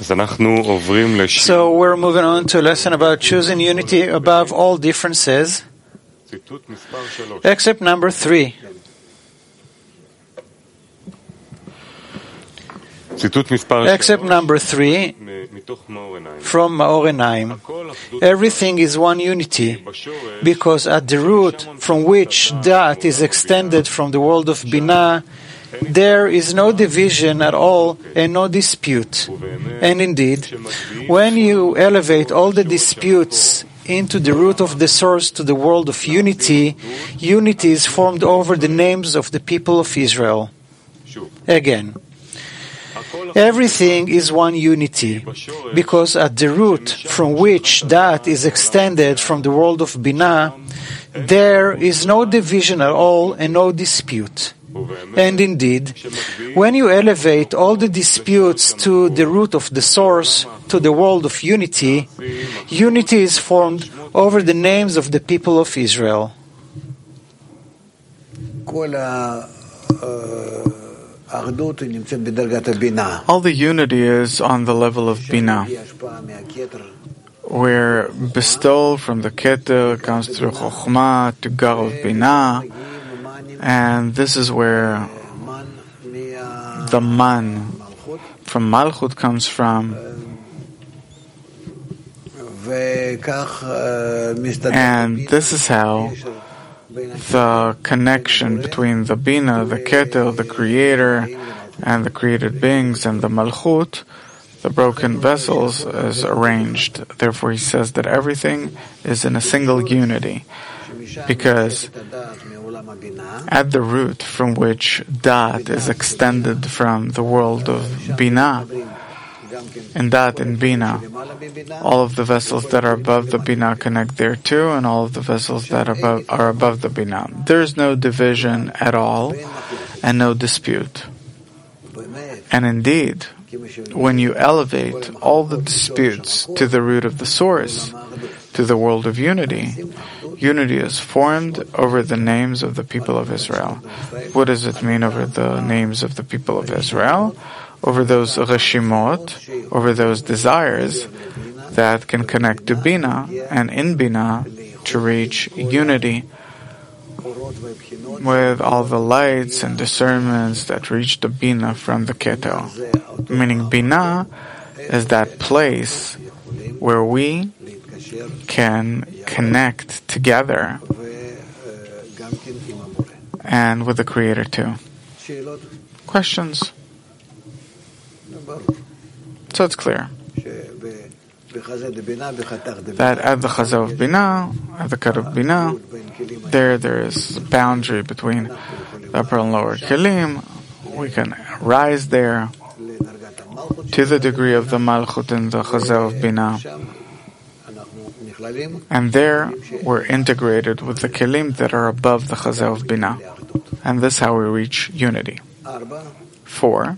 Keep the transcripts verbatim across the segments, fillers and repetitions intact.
So we're moving on to a lesson about choosing unity above all differences. Excerpt number three. Excerpt number three from Maor Einaim. Everything is one unity, because at the root from which that is extended from the world of Binah, there is no division at all and no dispute. And indeed, when you elevate all the disputes into the root of the source to the world of unity, unity is formed over the names of the people of Israel. Again, everything is one unity, because at the root from which that is extended from the world of Binah, there is no division at all and no dispute. And indeed, when you elevate all the disputes to the root of the source, to the world of unity, unity is formed over the names of the people of Israel. All the unity is on the level of Binah, where bestowal from the Keter comes through Chokhmah to Gar of Binah, and this is where the man from Malchut comes from. And this is how the connection between the Bina, the Keter, the Creator, and the created beings, and the Malchut, the broken vessels, is arranged. Therefore, he says that everything is in a single unity, because at the root from which Dat is extended from the world of Binah, and Dat and Bina, all of the vessels that are above the Bina connect there too, and all of the vessels that are above, are above the Bina. There is no division at all, and no dispute. And indeed, when you elevate all the disputes to the root of the source, to the world of unity, unity is formed over the names of the people of Israel. What does it mean over the names of the people of Israel? Over those reshimot, over those desires that can connect to Bina, and in Bina to reach unity with all the lights and discernments that reach the Bina from the Keter. Meaning Bina is that place where we can connect together and with the Creator too. Questions? So it's clear that at the Chazah of Binah, at the Kat of Binah, there there is a boundary between the upper and lower Kelim. We can rise there to the degree of the Malchut in the Chazah of Binah. And there we're integrated with the Kelim that are above the Chazah of Binah. And this is how we reach unity. Four.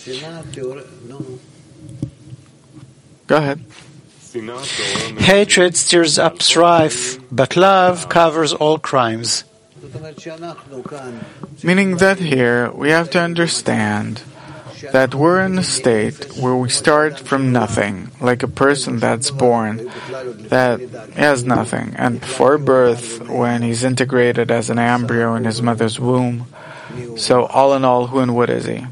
Go ahead. Hatred stirs up strife, but love covers all crimes. Meaning that here we have to understand that we're in a state where we start from nothing, like a person that's born, that has nothing. And before birth, when he's integrated as an embryo in his mother's womb, so all in all, who and what is he?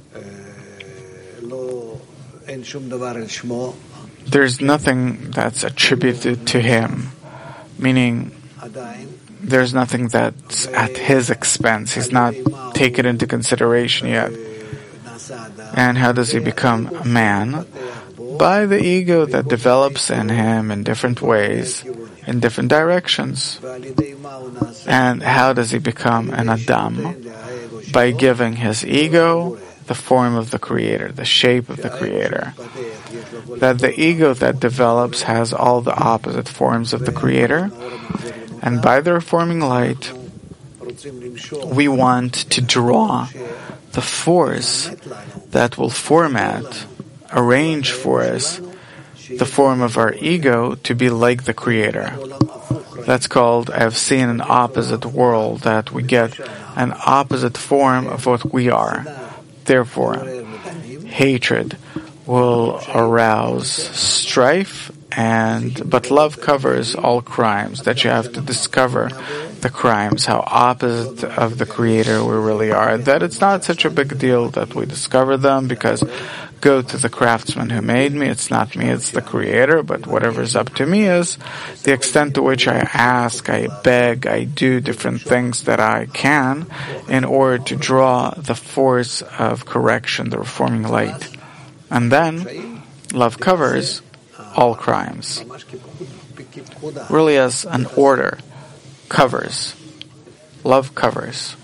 There's nothing that's attributed to him, meaning there's nothing that's at his expense. He's not taken into consideration yet. And how does he become a man? By the ego that develops in him in different ways, in different directions. And how does he become an Adam? By giving his ego the form of the Creator, the shape of the Creator. That the ego that develops has all the opposite forms of the Creator, and by the reforming light, we want to draw the force that will format, arrange for us, the form of our ego to be like the Creator. That's called, I've seen an opposite world, that we get an opposite form of what we are. Therefore, hatred will arouse strife, and but love covers all crimes. That you have to discover the crimes, how opposite of the Creator we really are. That it's not such a big deal that we discover them, because go to the craftsman who made me. It's not me, it's the Creator. But whatever's up to me is the extent to which I ask, I beg, I do different things that I can in order to draw the force of correction, the reforming light. And then love covers all crimes. Really, as an order, covers. Love covers.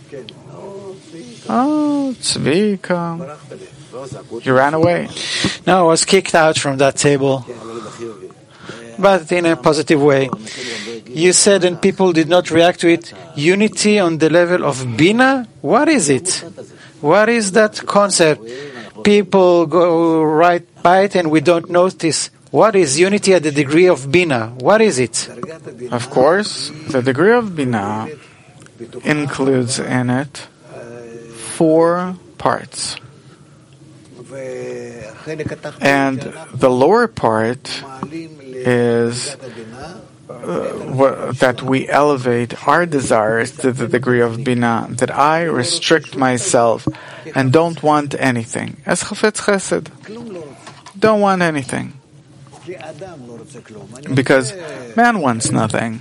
Oh, Tzvika. You ran away. No, I was kicked out from that table, but in a positive way. You said, and people did not react to it, unity on the level of Bina? What is it? What is that concept? People go right by it and we don't notice. What is unity at the degree of Bina? What is it? Of course, the degree of Bina includes in it four parts. And the lower part is uh, what, that we elevate our desires to the degree of Bina, that I restrict myself and don't want anything. As Chafetz Chesed, don't want anything. Because man wants nothing.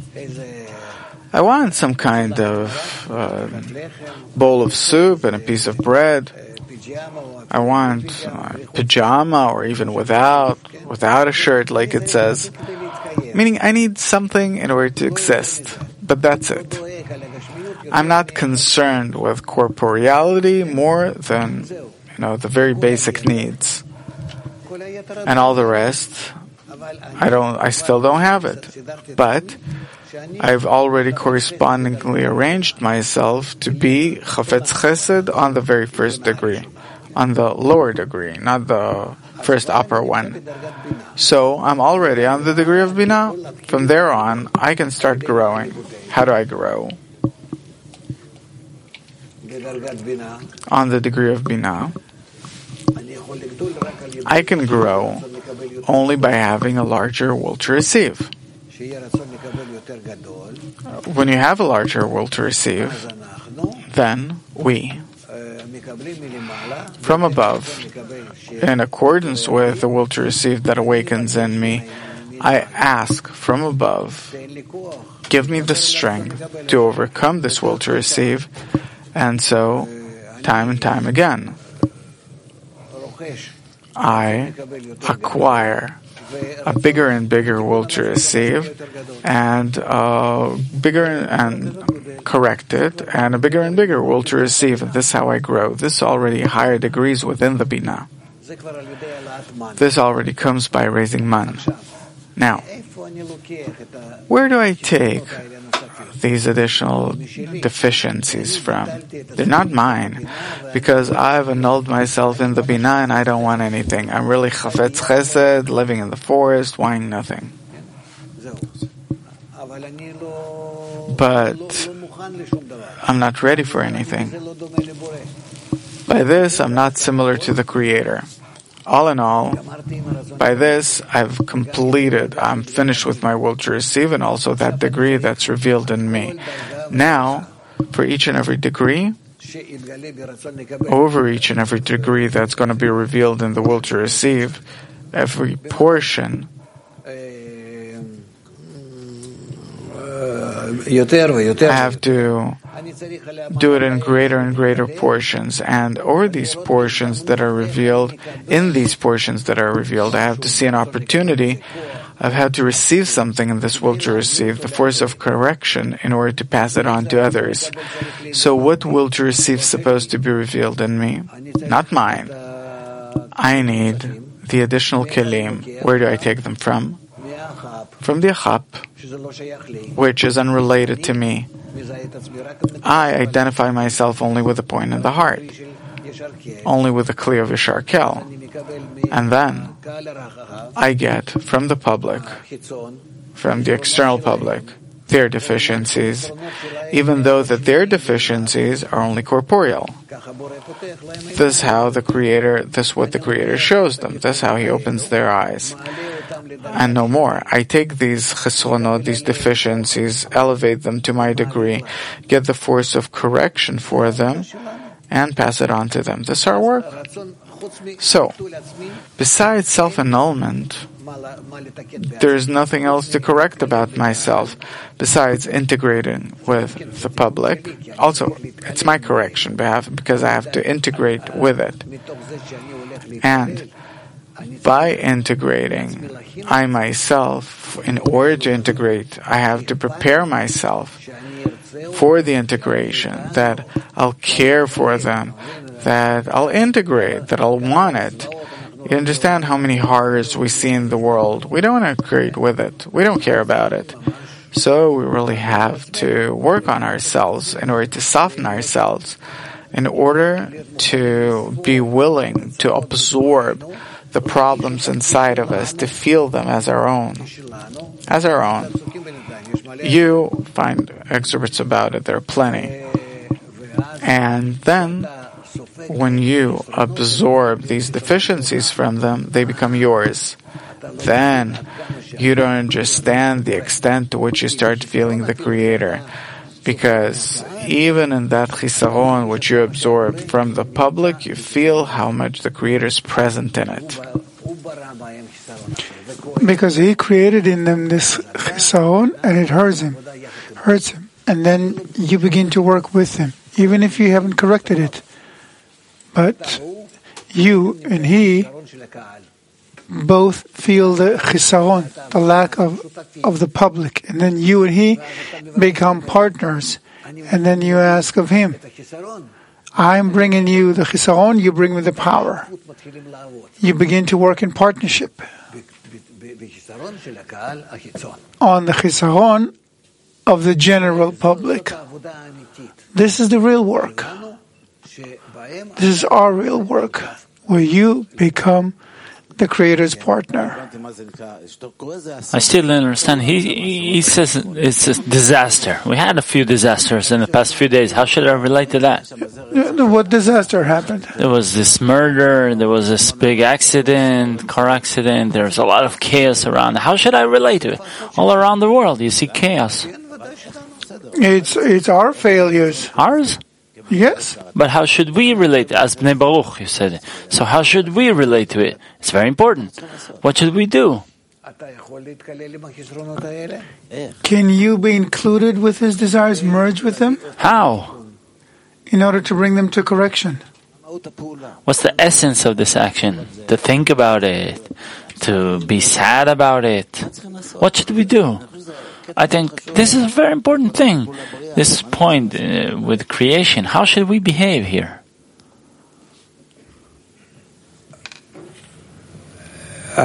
I want some kind of uh, bowl of soup and a piece of bread. I want a pajama, or even without, without a shirt, like it says. Meaning I need something in order to exist. But that's it. I'm not concerned with corporeality more than, you know, the very basic needs. And all the rest, I don't, I still don't have it. But I've already correspondingly arranged myself to be Chafetz Chesed on the very first degree, on the lower degree, not the first upper one. So I'm already on the degree of Bina. From there on, I can start growing. How do I grow? On the degree of Bina, I can grow only by having a larger will to receive. When you have a larger will to receive, then we, from above, in accordance with the will to receive that awakens in me, I ask from above, give me the strength to overcome this will to receive, and so, time and time again, I acquire a bigger and bigger will to receive, and uh, bigger and correct it, and a bigger and bigger will to receive. And this is how I grow. This is already higher degrees within the Bina. This already comes by raising man. Now, where do I take these additional deficiencies from? They're not mine, because I've annulled myself in the Bina and I don't want anything. I'm really Chafetz Chesed, living in the forest, wanting nothing. But I'm not ready for anything. By this, I'm not similar to the Creator. All in all, by this, I've completed, I'm finished with my will to receive, and also that degree that's revealed in me. Now, for each and every degree, over each and every degree that's going to be revealed in the will to receive, every portion, I have to do it in greater and greater portions. And over these portions that are revealed, in these portions that are revealed, I have to see an opportunity of how to receive something in this will to receive, the force of correction, in order to pass it on to others. So what will to receive is supposed to be revealed in me? Not mine. I need the additional kelim. Where do I take them from? From the Achap, which is unrelated to me. I identify myself only with the point in the heart, only with the Kli of Yashar Kel. And then I get from the public, from the external public, their deficiencies, even though that their deficiencies are only corporeal. This is how the Creator, this is what the Creator shows them. This is how He opens their eyes. And no more. I take these chesronot, these deficiencies, elevate them to my degree, get the force of correction for them, and pass it on to them. This is our work. So, besides self-annulment, there is nothing else to correct about myself besides integrating with the public. Also, it's my correction because I have to integrate with it. And by integrating, I myself, in order to integrate, I have to prepare myself for the integration, that I'll care for them, that I'll integrate, that I'll want it. You understand how many horrors we see in the world? We don't integrate with it. We don't care about it. So we really have to work on ourselves in order to soften ourselves, in order to be willing to absorb the problems inside of us, to feel them as our own. As our own. You find excerpts about it, there are plenty. And then, when you absorb these deficiencies from them, they become yours. Then, you don't understand the extent to which you start feeling the Creator. Because even in that chisaron which you absorb from the public, you feel how much the Creator is present in it. Because He created in them this chisaron, and it hurts him, hurts him. And then you begin to work with Him, even if you haven't corrected it. But you and He both feel the chisaron, the lack of, of the public. And then you and He become partners. And then you ask of Him, I'm bringing you the chisaron, you bring me the power. You begin to work in partnership on the chisaron of the general public. This is the real work. This is our real work, where you become the Creator's partner. I still don't understand. He, he says it's a disaster. We had a few disasters in the past few days. How should I relate to that? What disaster happened? There was this murder, there was this big accident, car accident, there's a lot of chaos around. How should I relate to it? All around the world, you see chaos. It's, it's our failures. Ours? Yes. But how should we relate? As Bnei Baruch, you said it. So how should we relate to it? It's very important. What should we do? Can you be included with his desires, merge with them? How? In order to bring them to correction. What's the essence of this action? To think about it, to be sad about it. What should we do? I think this is a very important thing. This point uh, with creation. How should we behave here? I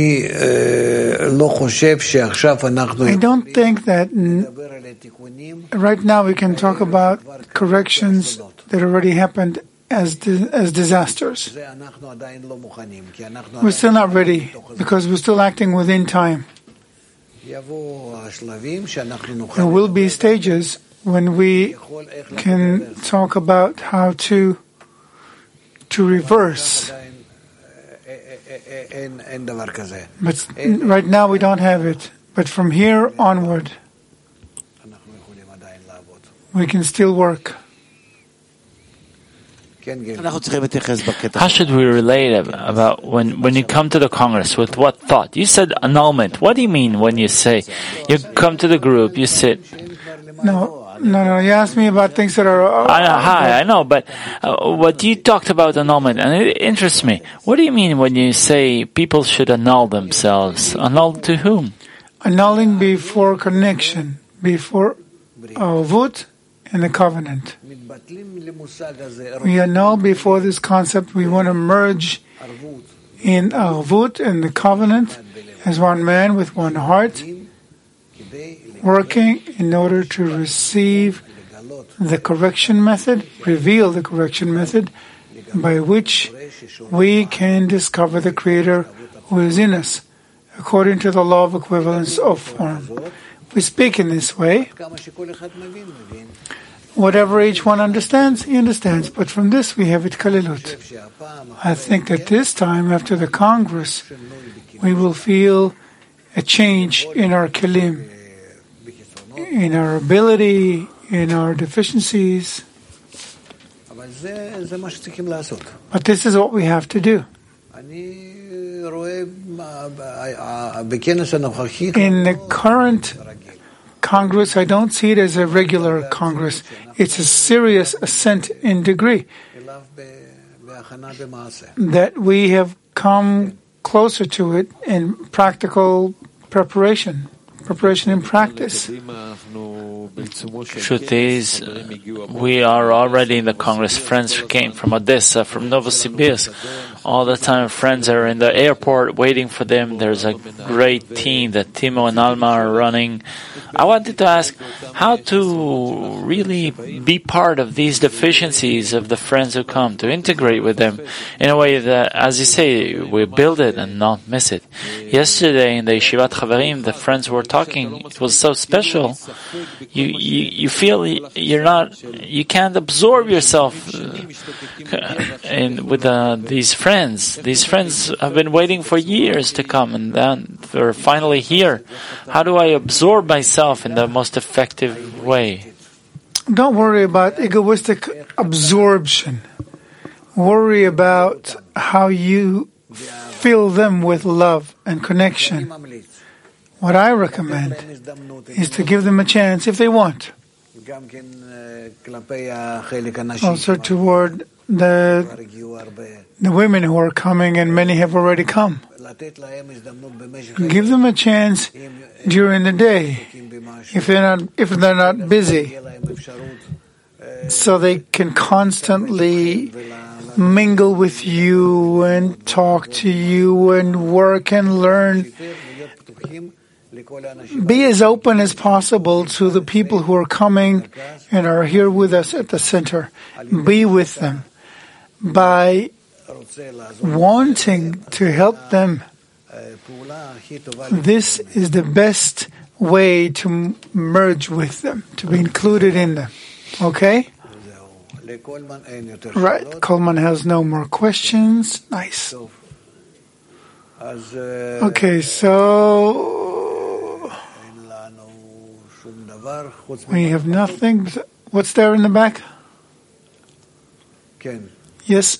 don't think that n- right now we can talk about corrections that already happened as di- as disasters. We're still not ready because we're still acting within time. There will be stages when we can talk about how to to reverse. But right now we don't have it. But from here onward, we can still work. How should we relate about when, when you come to the Congress? With what thought? You said annulment. What do you mean when you say you come to the group, you sit? No, no, no. You asked me about things that are... Uh, I know, hi, I know, but uh, what you talked about annulment, and it interests me. What do you mean when you say people should annul themselves? Annul to whom? Annulling before connection, before avut and the covenant. We annul before this concept. We want to merge in avut and the covenant as one man with one heart, working in order to receive the correction method, reveal the correction method, by which we can discover the Creator who is in us, according to the law of equivalence of form. We speak in this way. Whatever each one understands, he understands. But from this we have Itkalelut. I think that this time, after the Congress, we will feel a change in our kelim, in our ability, in our deficiencies. But this is what we have to do. In the current Congress, I don't see it as a regular Congress. It's a serious ascent in degree that we have come closer to it in practical preparation, preparation in practice. Truth is, we are already in the Congress. Friends came from Odessa, from Novosibirsk. All the time friends are in the airport waiting for them. There's a great team that Timo and Alma are running. I wanted to ask how to really be part of these deficiencies of the friends who come, to integrate with them in a way that, as you say, we build it and not miss it. Yesterday in the Yeshivat Chaverim, the friends were talking. It was so special. You, you, you feel you're not, you can't absorb yourself in, with uh, these friends. These friends have been waiting for years to come, and then they're finally here. How do I absorb myself in the most effective way? Don't worry about egoistic absorption. Worry about how you fill them with love and connection. What I recommend is to give them a chance if they want. Also toward the the women who are coming, and many have already come. Give them a chance during the day, if they're not if they're not busy, so they can constantly mingle with you and talk to you and work and learn. Be as open as possible to the people who are coming and are here with us at the center. Be with them by wanting to help them. This is the best way to merge with them, to be included in them. Okay? Right. Coleman has no more questions. Nice. Okay, so we have nothing. What's there in the back? Yes.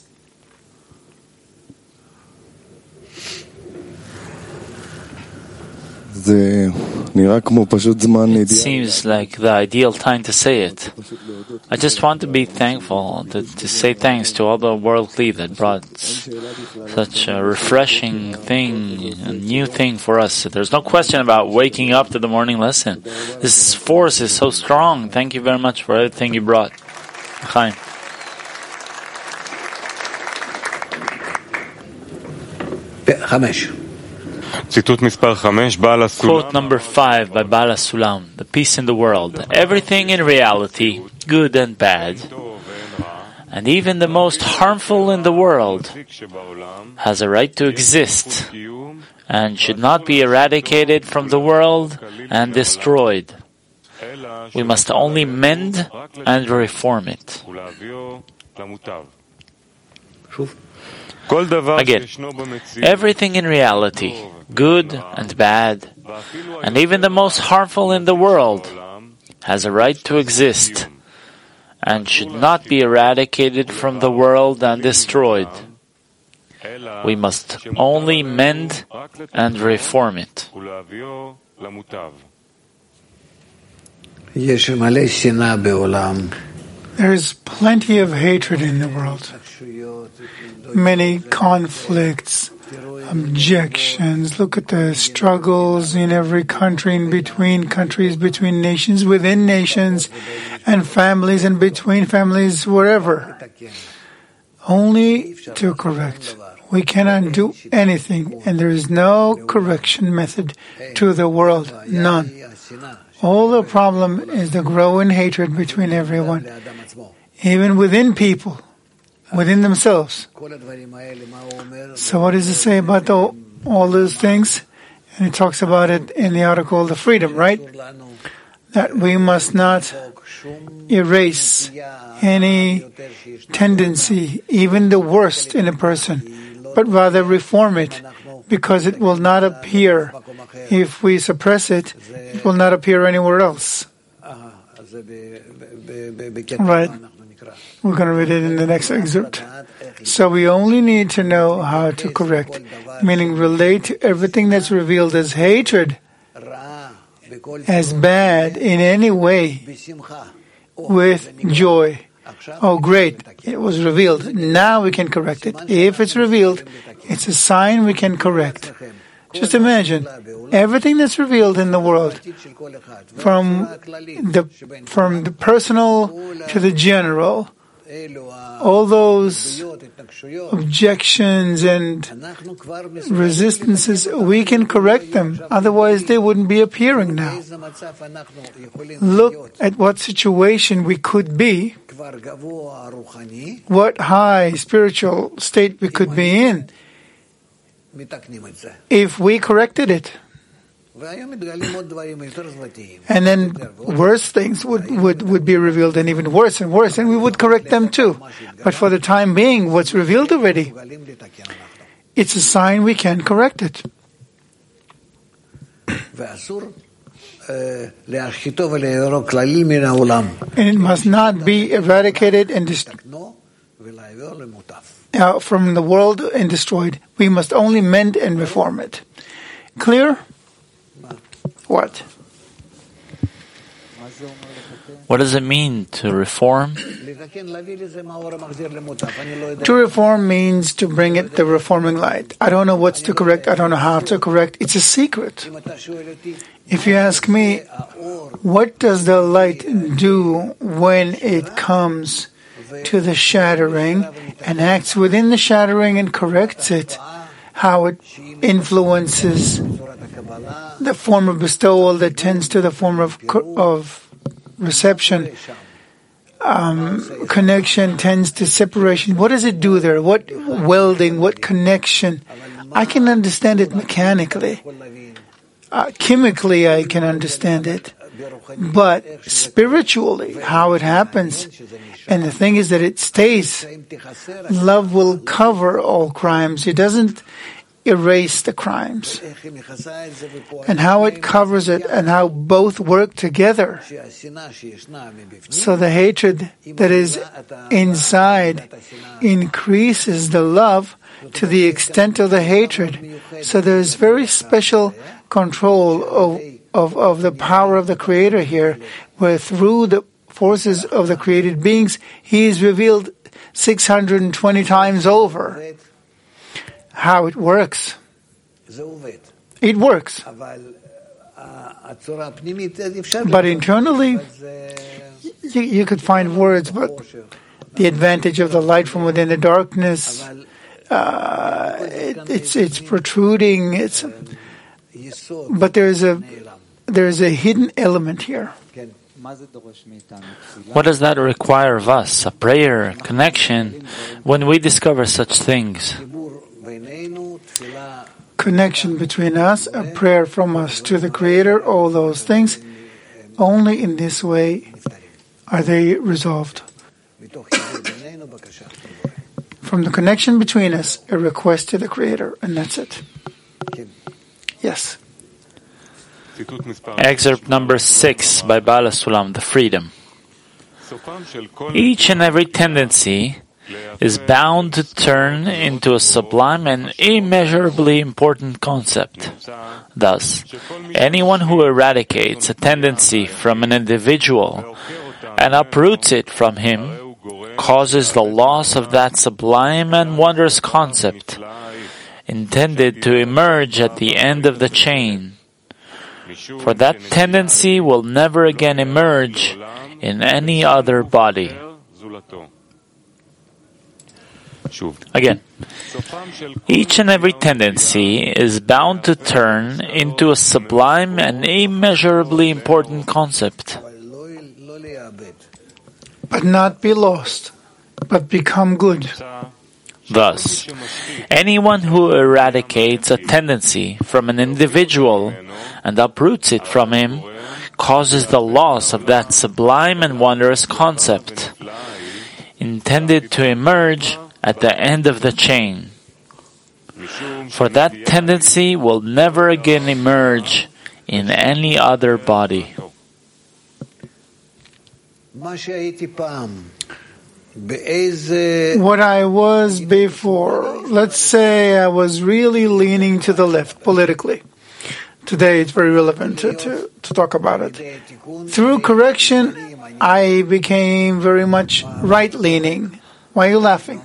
It seems like the ideal time to say it. I just want to be thankful, to, to say thanks to all the world lead that brought such a refreshing thing, a new thing for us. There's no question about waking up to the morning lesson. This force is so strong. Thank you very much for everything you brought. Chaim. Chamesh. Quote number five by Baal HaSulam, the peace in the world. Everything in reality, good and bad, and even the most harmful in the world, has a right to exist and should not be eradicated from the world and destroyed. We must only mend and reform it. Again, everything in reality, good and bad, and even the most harmful in the world, has a right to exist and should not be eradicated from the world and destroyed. We must only mend and reform it. There is plenty of hatred in the world. Many conflicts, objections. Look at the struggles in every country, in between countries, between nations, within nations, and families, and between families, wherever. Only to correct. We cannot do anything, and there is no correction method to the world. None. All the problem is the growing hatred between everyone, even within people, within themselves. So what does it say about the, all those things? And it talks about it in the article, The Freedom, right? That we must not erase any tendency, even the worst in a person, but rather reform it, because it will not appear. If we suppress it, it will not appear anywhere else. Right. We're going to read it in the next excerpt. So we only need to know how to correct, meaning relate to everything that's revealed as hatred, as bad in any way, with joy. Oh, great, it was revealed. Now we can correct it. If it's revealed, it's a sign we can correct. Just imagine, everything that's revealed in the world, from the, from the personal to the general, all those objections and resistances, we can correct them. Otherwise, they wouldn't be appearing now. Look at what situation we could be, what high spiritual state we could be in, if we corrected it. And then worse things would, would, would be revealed, and even worse and worse, and we would correct them too. But for the time being, what's revealed already, it's a sign we can correct it. And it must not be eradicated and destroyed. Uh, from the world and destroyed. We must only mend and reform it. Clear? What? What does it mean to reform? To reform means to bring it the reforming light. I don't know what's to correct. I don't know how to correct. It's a secret. If you ask me, what does the light do when it comes to the shattering and acts within the shattering and corrects it, how it influences the form of bestowal that tends to the form of of reception, um, connection tends to separation. What does it do there? What welding, what connection? I can understand it mechanically. Uh, chemically, I can understand it. But spiritually, how it happens, and the thing is that it stays. Love will cover all crimes. It doesn't erase the crimes. And how it covers it, and how both work together. So the hatred that is inside increases the love to the extent of the hatred. So there is very special control of Of, of the power of the Creator here, where through the forces of the created beings, He is revealed six hundred twenty times over. How it works. It works. But internally, you, you could find words, but the advantage of the light from within the darkness, uh, it, it's, it's protruding, it's, but there's a, There is a hidden element here. What does that require of us? A prayer, connection, when we discover such things? Connection between us, a prayer from us to the Creator, all those things. Only in this way are they resolved. From the connection between us, a request to the Creator, and that's it. Yes. Excerpt number six by Baal HaSulam, The Freedom. Each and every tendency is bound to turn into a sublime and immeasurably important concept. Thus, anyone who eradicates a tendency from an individual and uproots it from him causes the loss of that sublime and wondrous concept intended to emerge at the end of the chain. For that tendency will never again emerge in any other body. Again, each and every tendency is bound to turn into a sublime and immeasurably important concept. But not be lost, but become good. Thus, anyone who eradicates a tendency from an individual and uproots it from him causes the loss of that sublime and wondrous concept intended to emerge at the end of the chain. For that tendency will never again emerge in any other body. What I was before, let's say I was really leaning to the left politically. Today it's very relevant to, to, to talk about it. Through correction, I became very much right-leaning. Why are you laughing?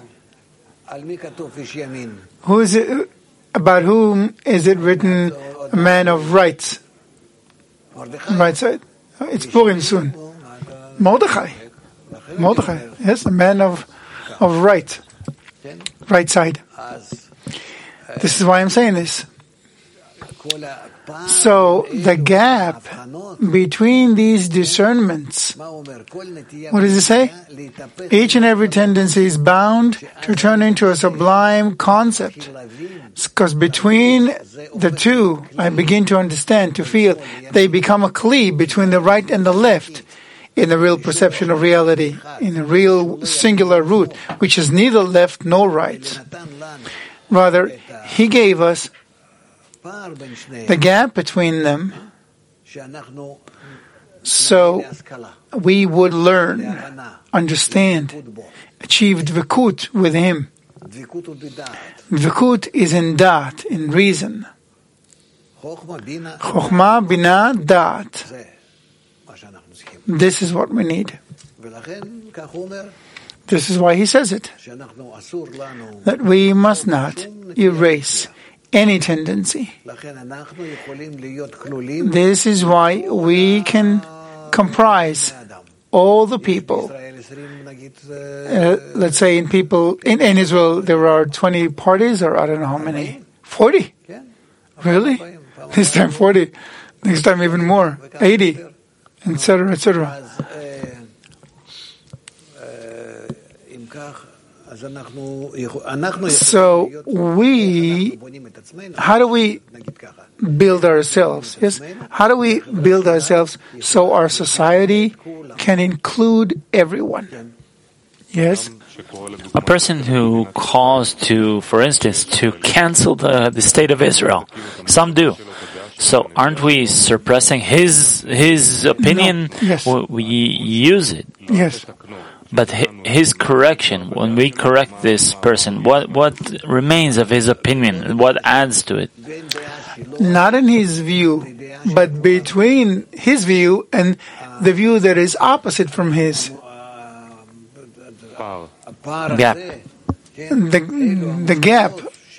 Who is it? About whom is it written, a man of rights? Right side. It's Purim soon. Mordechai. Mordechai. Yes, a man of of right. Right side. This is why I'm saying this. So the gap between these discernments, what does it say? Each and every tendency is bound to turn into a sublime concept. Because between the two, I begin to understand, to feel, they become a kli between the right and the left in the real perception of reality, in a real singular root, which is neither left nor right. Rather, he gave us the gap between them so we would learn, understand, achieve dvikut with him. Dvikut is in dat, in reason. Chokhmah, bina, dat. This is what we need. This is why he says it, that we must not erase any tendency. This is why we can comprise all the people. Uh, let's say in people in, in Israel there are twenty parties, or I don't know how many. Forty? Really? This time forty. Next time even more. Eighty, et cetera, et cetera. So we, how do we build ourselves? Yes, how do we build ourselves so our society can include everyone? Yes. A person who calls to, for instance, to cancel the, the state of Israel. Some do. So aren't we suppressing his his opinion? No. Yes. We use it. Yes. But his correction, when we correct this person, what what remains of his opinion? What adds to it? Not in his view, but between his view and the view that is opposite from his. Gap. The, the gap.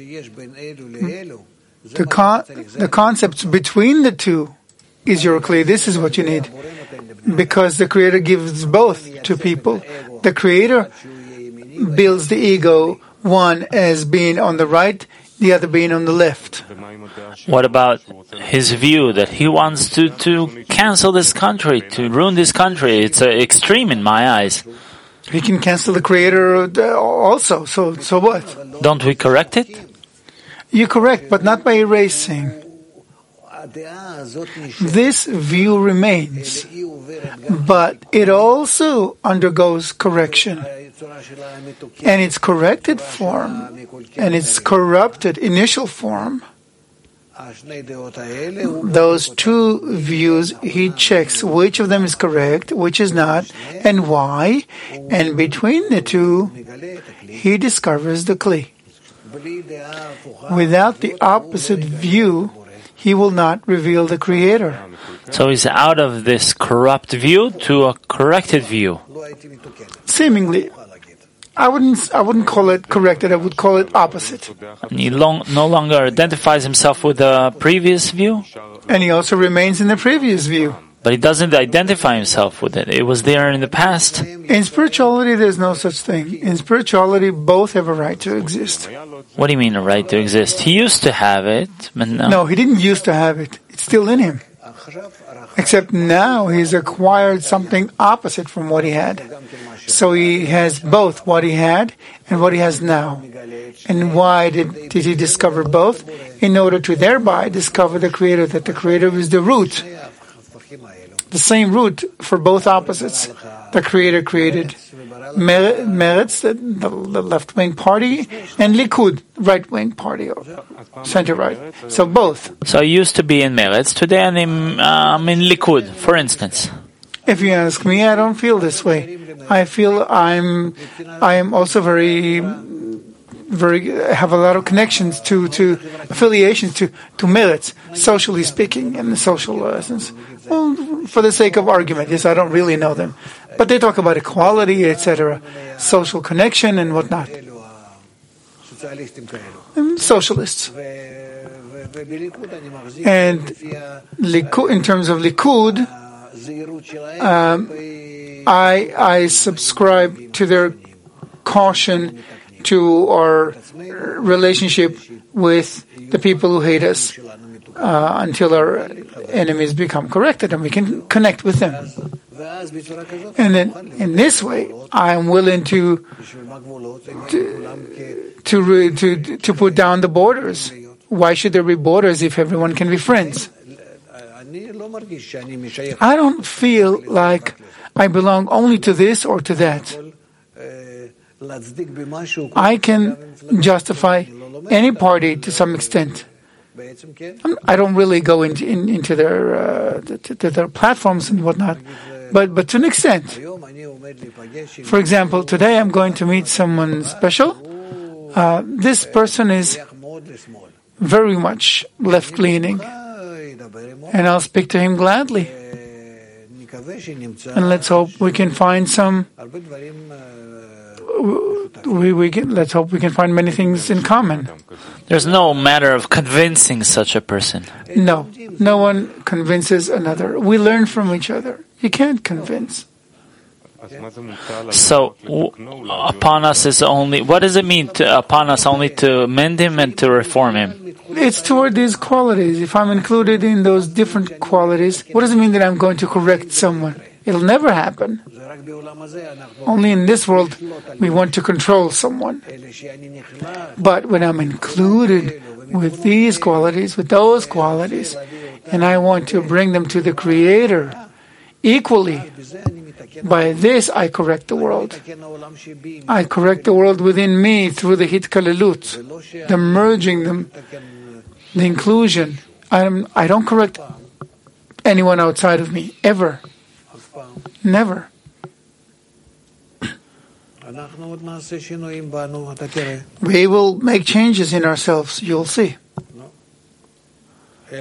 The, con- the concepts between the two is your kli. This is what you need. Because the Creator gives both to people. The Creator builds the ego, one as being on the right, the other being on the left. What about his view that he wants to, to cancel this country, to ruin this country? It's uh, extreme in my eyes. He can cancel the Creator also, so so what? Don't we correct it? You're correct, but not by erasing. This view remains, but it also undergoes correction. And its corrected form, and its corrupted initial form, those two views, he checks which of them is correct, which is not, and why, and between the two, he discovers the kli. Without the opposite view, he will not reveal the Creator. So he's out of this corrupt view to a corrected view. Seemingly. I wouldn't I wouldn't call it corrected, I would call it opposite. He long, no longer identifies himself with the previous view? And he also remains in the previous view. But he doesn't identify himself with it. It was there in the past. In spirituality, there's no such thing. In spirituality, both have a right to exist. What do you mean a right to exist? He used to have it, but no. No, he didn't used to have it. It's still in him. Except now he's acquired something opposite from what he had. So he has both what he had and what he has now. And why did, did he discover both? In order to thereby discover the Creator, that the Creator is the root, the same root for both opposites. The Creator created Meretz, the, the, the left-wing party, and Likud, right-wing party, or center-right. So both. So I used to be in Meretz. Today I'm in, uh, I'm in Likud, for instance. If you ask me, I don't feel this way. I feel I'm, I am also very, very have a lot of connections to, to affiliations to to Meretz, socially speaking, in the social essence. Well, for the sake of argument, yes, I don't really know them, but they talk about equality, et cetera, social connection and whatnot. And socialists. And Likud, in terms of Likud, um, I I subscribe to their caution to our relationship with the people who hate us uh, until our enemies become corrected and we can connect with them. And then in this way, I'm willing to to to, re, to to put down the borders. Why should there be borders if everyone can be friends? I don't feel like I belong only to this or to that. I can justify any party to some extent. I don't really go into in, into their uh, to, to their platforms and whatnot, but but to an extent. For example, today I'm going to meet someone special. Uh, this person is very much left-leaning, and I'll speak to him gladly. And let's hope we can find some. We, we can, let's hope we can find many things in common. There's no matter of convincing such a person. No, no one convinces another. We learn from each other. You can't convince. So w- upon us is only. What does it mean to, upon us only to mend him and to reform him? It's toward these qualities. If I'm included in those different qualities, what does it mean that I'm going to correct someone? It'll never happen. Only in this world we want to control someone. But when I'm included with these qualities, with those qualities, and I want to bring them to the Creator equally, by this I correct the world. I correct the world within me through the hitkalelut, the merging them, the inclusion. I'm, I don't correct anyone outside of me, ever. Never. We will make changes in ourselves, you'll see. For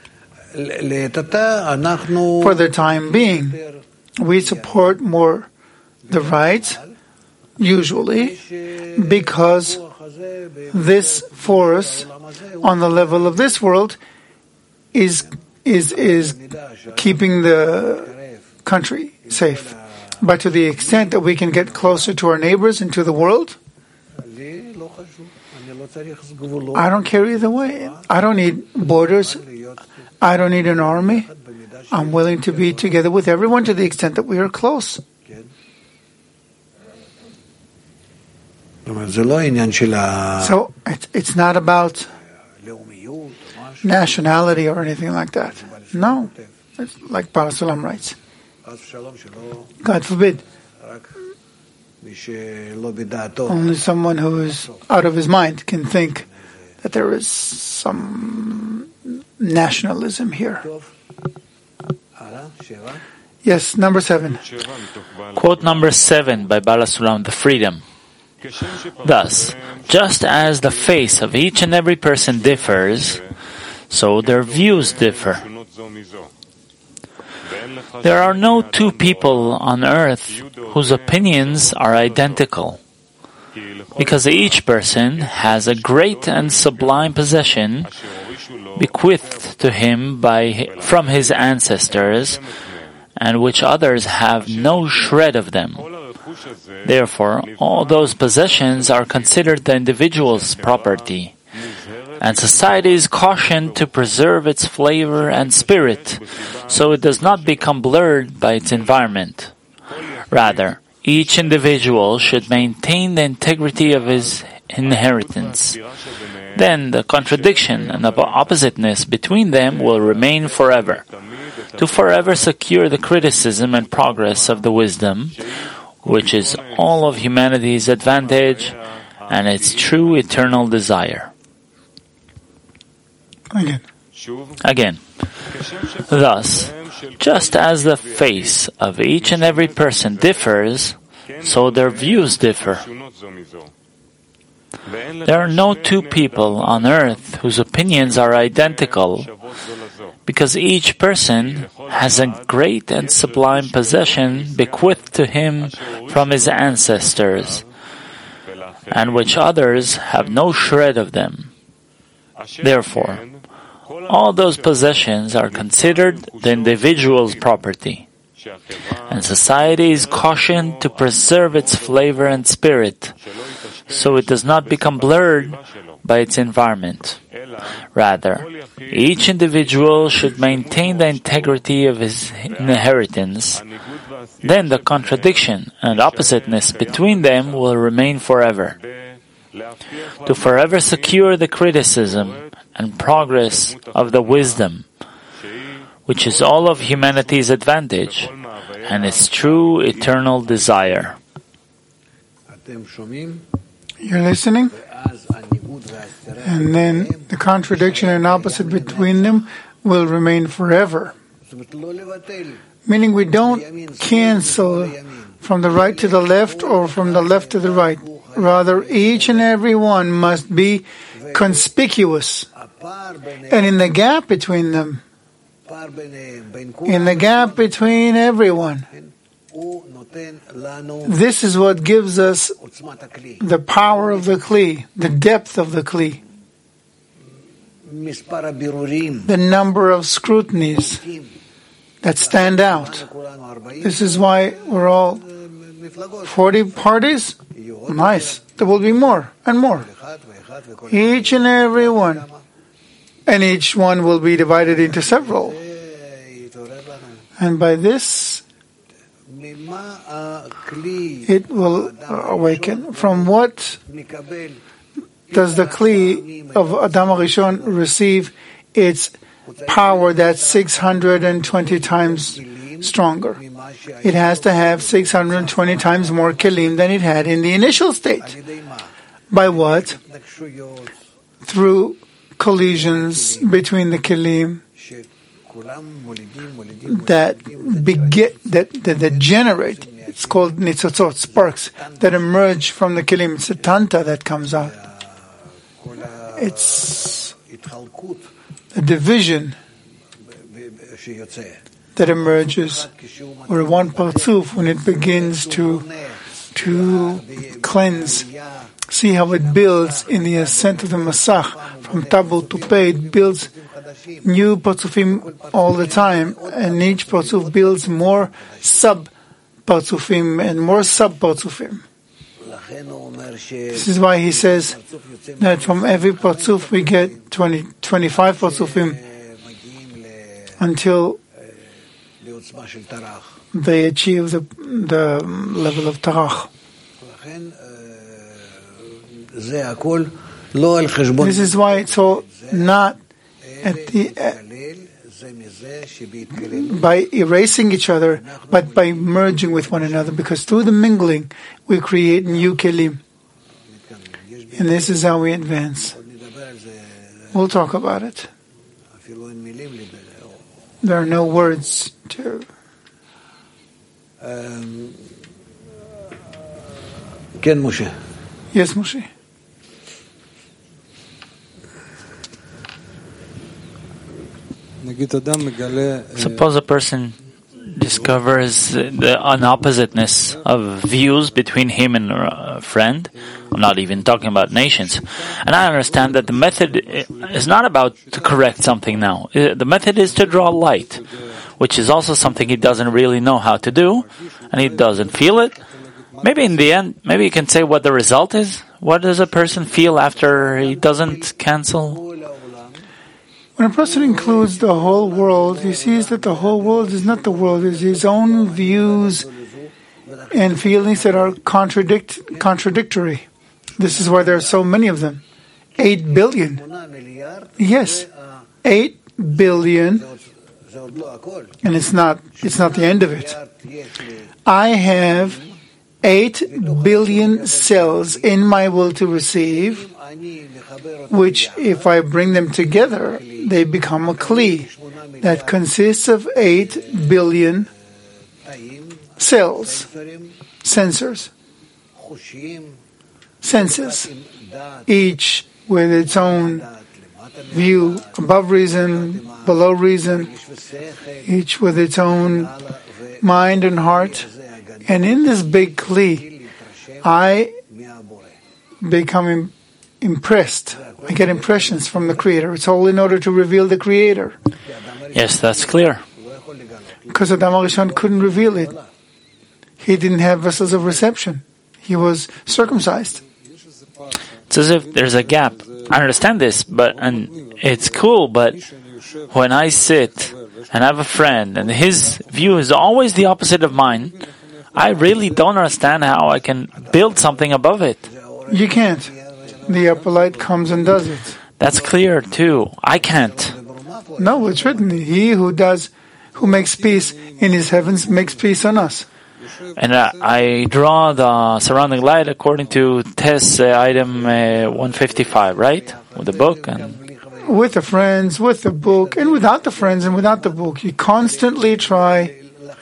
the time being, we support more the rights, usually, because this force on the level of this world is is is keeping the country safe. But to the extent that we can get closer to our neighbors and to the world, I don't care either way. I don't need borders. I don't need an army. I'm willing to be together with everyone to the extent that we are close. So it's, it's not about nationality or anything like that. No. It's like Baal Sulam writes. God forbid. Only someone who is out of his mind can think that there is some nationalism here. Yes, number seven. Quote number seven by Baal Sulam, The Freedom. Thus, just as the face of each and every person differs, so their views differ. There are no two people on earth whose opinions are identical, because each person has a great and sublime possession bequeathed to him by from his ancestors, and which others have no shred of them. Therefore, all those possessions are considered the individual's property, and society is cautioned to preserve its flavor and spirit, so it does not become blurred by its environment. Rather, each individual should maintain the integrity of his inheritance. Then the contradiction and the oppositeness between them will remain forever. To forever secure the criticism and progress of the wisdom, which is all of humanity's advantage and its true eternal desire. Again. Again. Thus, just as the face of each and every person differs, so their views differ. There are no two people on earth whose opinions are identical, because each person has a great and sublime possession bequeathed to him from his ancestors, and which others have no shred of them. Therefore, all those possessions are considered the individual's property, and society is cautioned to preserve its flavor and spirit, so it does not become blurred by its environment. Rather, each individual should maintain the integrity of his inheritance. Then the contradiction and oppositeness between them will remain forever. To forever secure the criticism and progress of the wisdom, which is all of humanity's advantage and its true eternal desire. You're listening? And then the contradiction and opposite between them will remain forever. Meaning we don't cancel from the right to the left or from the left to the right. Rather, each and every one must be conspicuous. And in the gap between them, in the gap between everyone, this is what gives us the power of the Kli, the depth of the Kli, the number of scrutinies that stand out. This is why we're all forty parties. Nice. There will be more and more. Each and every one. And each one will be divided into several. And by this, it will awaken. From what does the Kli of Adam HaRishon receive its power that's six hundred twenty times stronger? It has to have six hundred twenty times more kelim than it had in the initial state. By what? Through collisions between the kelim that beget, that, that, that generate. It's called nitzotzot, sparks, that emerge from the kelim. It's a tanta that comes out. It's a division that emerges, where one parzuf, when it begins to to cleanse, see how it builds in the ascent of the Masach from Tabul to Pei. It builds new parzufim all the time, and each parzuf builds more sub parzufim and more sub parzufim. This is why he says that from every parzuf we get twenty, twenty-five parzufim until they achieve the, the level of tarach. This is why it's all not at the, uh, by erasing each other, but by merging with one another, because through the mingling we create new kelim. And this is how we advance. We'll talk about it. There are no words to... Um, Ken Moshe. Yes, Moshe. Suppose a person discovers the unoppositeness of views between him and a friend. I'm not even talking about nations. And I understand that the method is not about to correct something now. The method is to draw light, which is also something he doesn't really know how to do, and he doesn't feel it. Maybe in the end, maybe you can say what the result is. What does a person feel after he doesn't cancel? When a person includes the whole world, he sees that the whole world is not the world, it's his own views and feelings that are contradict contradictory. This is why there are so many of them. Eight billion. Yes, eight billion. And it's not it's not the end of it. I have eight billion cells in my will to receive, which if I bring them together, they become a kli that consists of eight billion cells, sensors, senses, each with its own view, above reason, below reason, each with its own mind and heart. And in this big kli, I become im- impressed. I get impressions from the Creator. It's all in order to reveal the Creator. Yes, that's clear. Because Adam HaRishon couldn't reveal it. He didn't have vessels of reception. He was circumcised. It's as if there's a gap. I understand this, but and it's cool, but when I sit and I have a friend and his view is always the opposite of mine, I really don't understand how I can build something above it. You can't. The upper light comes and does it. That's clear too. I can't. No, it's written, he who does, who makes peace in his heavens makes peace on us. And uh, I draw the surrounding light according to test uh, item uh, one fifty-five, right? With the book and with the friends, with the book, and without the friends and without the book. You constantly try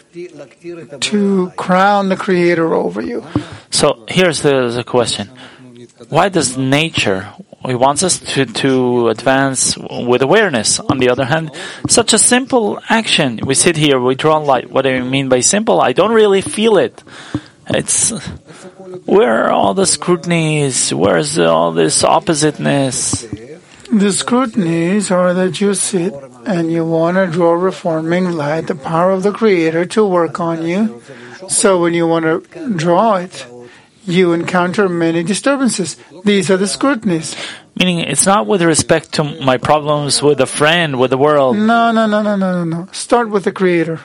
to crown the Creator over you. So here's the, the question. Why does nature, he wants us to, to advance with awareness. On the other hand, such a simple action. We sit here, we draw light. What do you mean by simple? I don't really feel it. It's, where are all the scrutinies? Where's all this oppositeness? The scrutinies are that you sit and you want to draw reforming light, the power of the Creator to work on you. So when you want to draw it, you encounter many disturbances. These are the scrutinies. Meaning it's not with respect to my problems with a friend, with the world. No, no, no, no, no, no, no. Start with the Creator.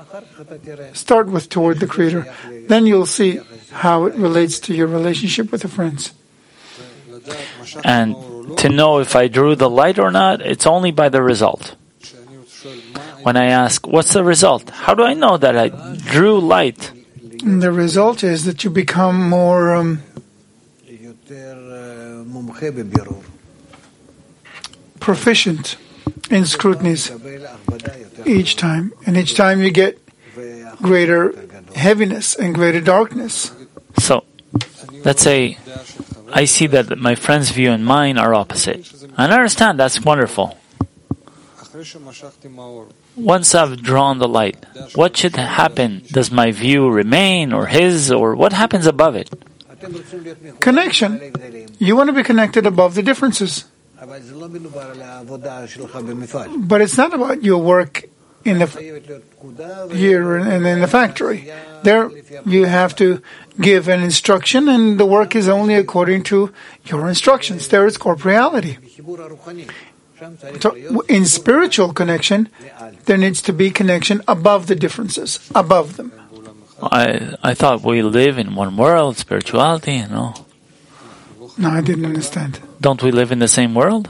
Start with toward the Creator. Then you'll see how it relates to your relationship with the friends. And to know if I drew the light or not, it's only by the result. When I ask, what's the result? How do I know that I drew light? And the result is that you become more um, proficient in scrutinies each time. And each time you get greater heaviness and greater darkness. So, let's say I see that my friend's view and mine are opposite. And I understand, that's wonderful. Once I've drawn the light, what should happen? Does my view remain, or his, or what happens above it? Connection. You want to be connected above the differences. But it's not about your work in the here and in the factory. There, you have to give an instruction, and the work is only according to your instructions. There is corporeality. So in spiritual connection, there needs to be connection above the differences, above them. I I thought we live in one world, spirituality, you know. No, I didn't understand. Don't we live in the same world?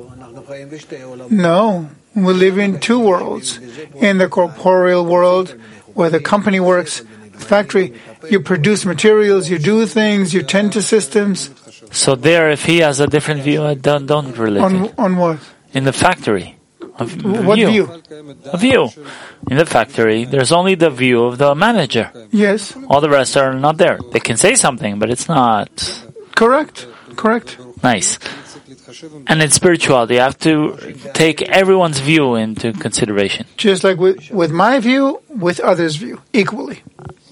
No, we live in two worlds. In the corporeal world, where the company works, the factory, you produce materials, you do things, you tend to systems. So there, if he has a different view, I don't, don't relate on, it. On what? In the factory. A what view. view? A view. In the factory, there's only the view of the manager. Yes. All the rest are not there. They can say something, but it's not. Correct. Correct. Nice. And in spirituality, you have to take everyone's view into consideration. Just like with, with my view, with others' view, equally.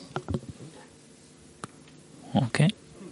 Okay.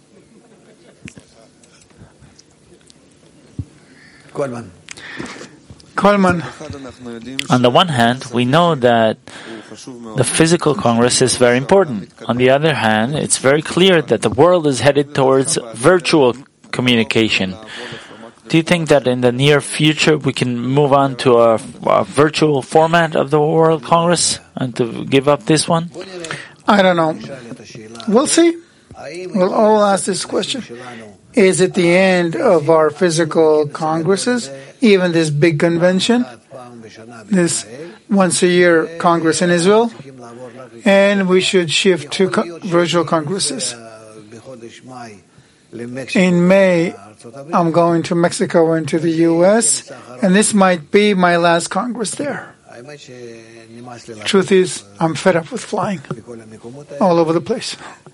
Coleman. Coleman. On the one hand, we know that the physical Congress is very important. On the other hand, it's very clear that the world is headed towards virtual communication. Do you think that in the near future we can move on to a, a virtual format of the World Congress and to give up this one? I don't know. We'll see. We'll all ask this question. Is it the end of our physical congresses, even this big convention, this once-a-year Congress in Israel? And we should shift to co- virtual congresses. In May, I'm going to Mexico and to the U S, and this might be my last Congress there. Truth is, I'm fed up with flying all over the place.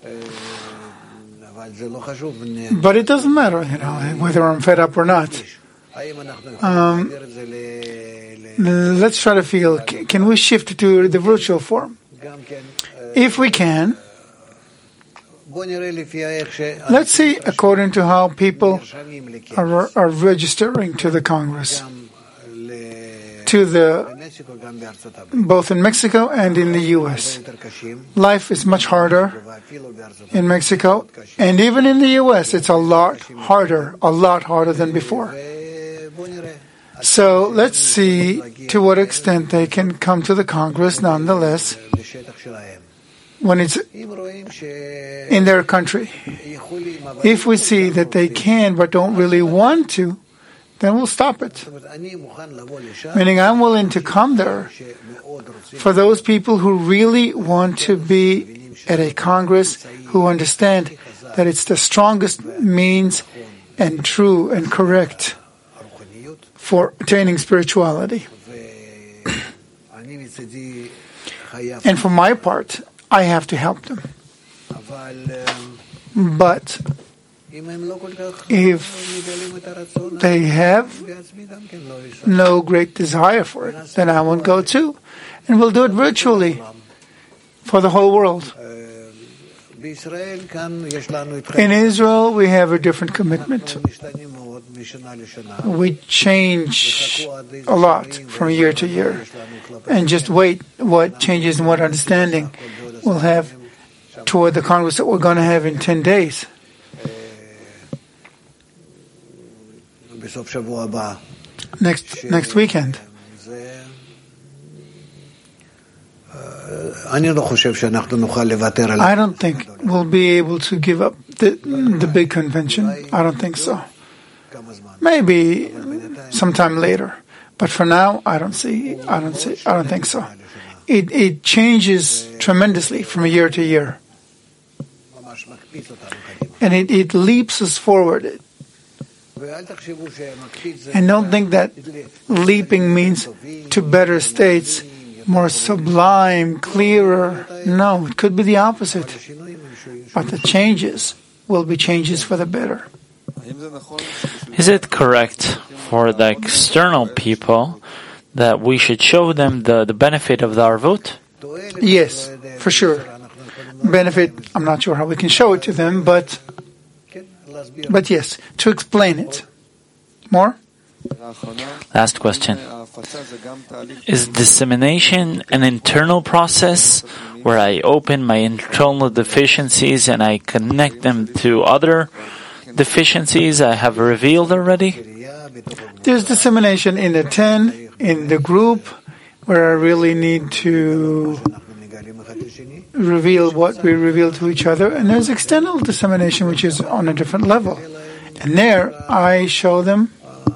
But it doesn't matter, you know, whether I'm fed up or not. Um, let's try to feel, can we shift to the virtual form? If we can, let's see according to how people are, are registering to the Congress, to the both in Mexico and in the U S. Life is much harder in Mexico, and even in the U S it's a lot harder, a lot harder than before. So let's see to what extent they can come to the Congress nonetheless when it's in their country. If we see that they can but don't really want to, then we'll stop it. Meaning I'm willing to come there for those people who really want to be at a Congress, who understand that it's the strongest means and true and correct for attaining spirituality. And for my part, I have to help them. But if they have no great desire for it, then I won't go too. And we'll do it virtually for the whole world. In Israel, we have a different commitment. We change a lot from year to year. And just wait what changes and what understanding we'll have toward the Congress that we're going to have in ten days. Next next weekend. I don't think we'll be able to give up the, the big convention. I don't think so. Maybe sometime later, but for now, I don't see. I don't see. I don't think so. It it changes tremendously from year to year, and it, it leaps us forward. And don't think that leaping means to better states, more sublime, clearer. No, it could be the opposite. But the changes will be changes for the better. Is it correct for the external people that we should show them the, the benefit of the Arvut? Yes, for sure. Benefit, I'm not sure how we can show it to them, but but yes, to explain it. More? Last question. Is dissemination an internal process where I open my internal deficiencies and I connect them to other deficiencies I have revealed already? There's dissemination in the ten, in the group, where I really need to reveal what we reveal to each other. And there's external dissemination, which is on a different level. And there, I show them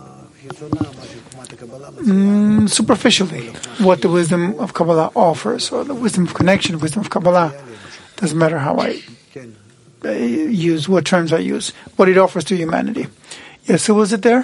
mm, superficially what the wisdom of Kabbalah offers, or the wisdom of connection, wisdom of Kabbalah. Doesn't matter how I uh, use, what terms I use, what it offers to humanity. Yes, who was it there?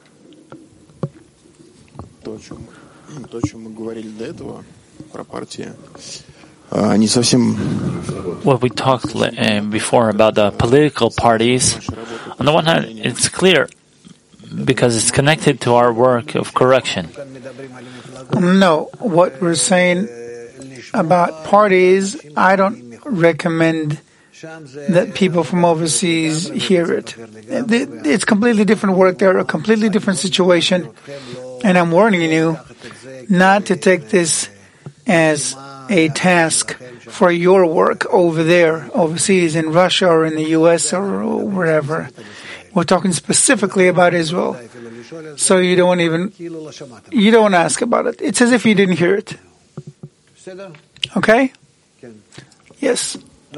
What we talked uh, before about the political parties, on the one hand, it's clear because it's connected to our work of correction. No, what we're saying about parties, I don't recommend that people from overseas hear it. It's completely different work there, a completely different situation, and I'm warning you not to take this as a task for your work over there, overseas, in Russia or in the U S or wherever. We're talking specifically about Israel. So you don't even, you don't ask about it. It's as if you didn't hear it. Okay? Yes.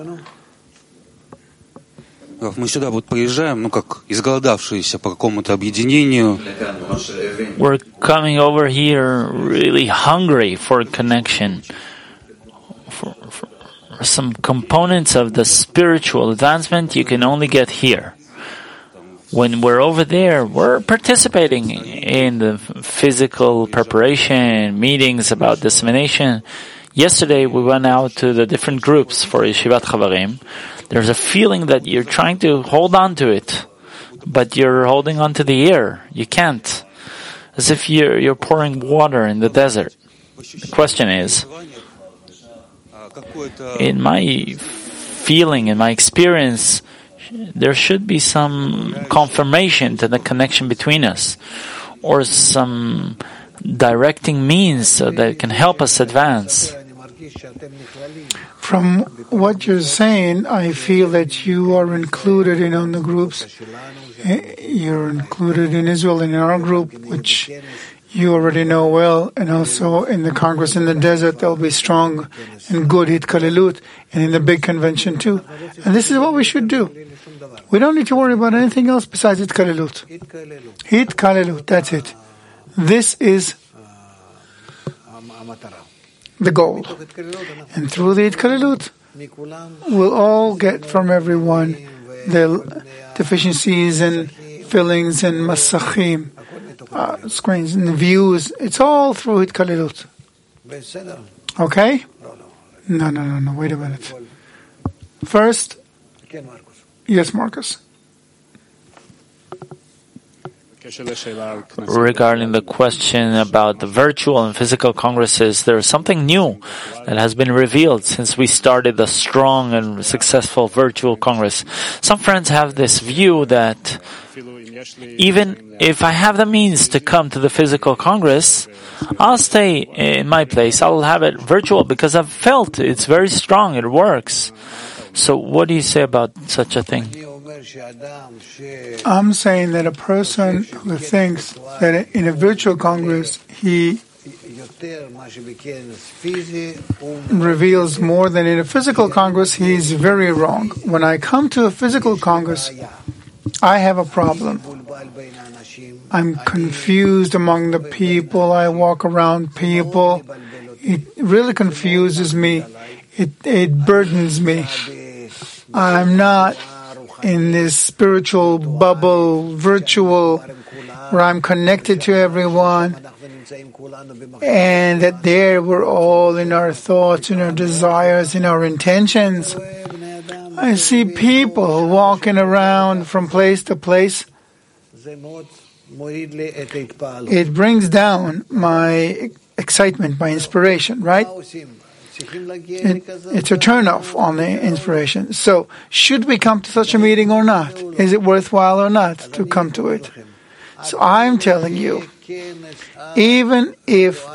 Мы сюда вот приезжаем, ну как изголодавшиеся по какому-то объединению. We're coming over here really hungry for connection, for, for some components of the spiritual advancement you can only get here. When we're over there, we're participating in the physical preparation, meetings about dissemination. Yesterday, we went out to the different groups for Yeshivat Chavarim. There's a feeling that you're trying to hold on to it, but you're holding on to the air. You can't. As if you're, you're pouring water in the desert. The question is, in my feeling, in my experience, there should be some confirmation to the connection between us, or some directing means so that it can help us advance. From what you're saying, I feel that you are included in on the groups. You're included in Israel in our group, which you already know well, and also in the Congress in the desert, there'll be strong and good Hitkalelut, and in the big convention too. And this is what we should do. We don't need to worry about anything else besides Hitkalelut. Hitkalelut, that's it. This is the goal. And through the Hitkalelut, we'll all get from everyone the deficiencies and fillings and masachim, uh, screens and views. It's all through Hitkalelut. Okay? No, no, no, no. Wait a minute. First, yes, Marcus. Regarding the question about the virtual and physical congresses, there is something new that has been revealed since we started the strong and successful virtual congress. Some friends have this view that even if I have the means to come to the physical congress, I'll stay in my place. I'll have it virtual because I've felt it's very strong. It works. So what do you say about such a thing? I'm saying that a person who thinks that in a virtual congress he reveals more than in a physical congress, he's very wrong. When I come to a physical congress, I have a problem. I'm confused among the people. I walk around people. It really confuses me. It, it burdens me. I'm not in this spiritual bubble, virtual, where I'm connected to everyone, and that there we're all in our thoughts, in our desires, in our intentions. I see people walking around from place to place. It brings down my excitement, my inspiration, right? It, it's a turn-off on the inspiration. So, should we come to such a meeting or not? Is it worthwhile or not to come to it? So I'm telling you, even if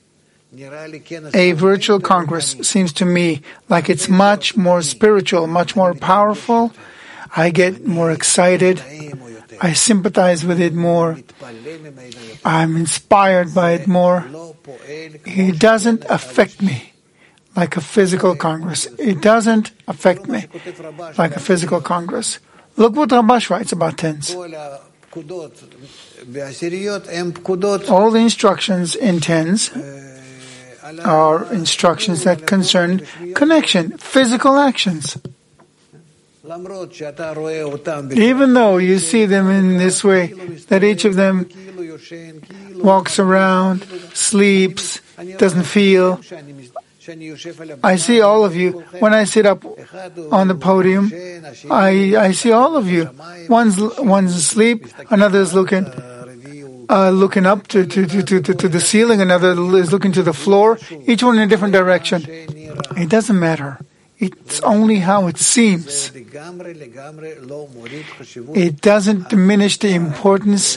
a virtual congress seems to me like it's much more spiritual, much more powerful, I get more excited, I sympathize with it more, I'm inspired by it more. It doesn't affect me like a physical congress. It doesn't affect me like a physical congress. Look what Rabash writes about tens. All the instructions in tens are instructions that concern connection, physical actions. Even though you see them in this way, that each of them walks around, sleeps, doesn't feel. I see all of you. When I sit up on the podium, I I see all of you. One's one's asleep, another is looking uh, looking up to to, to, to to the ceiling, another is looking to the floor. Each one in a different direction. It doesn't matter. It's only how it seems. It doesn't diminish the importance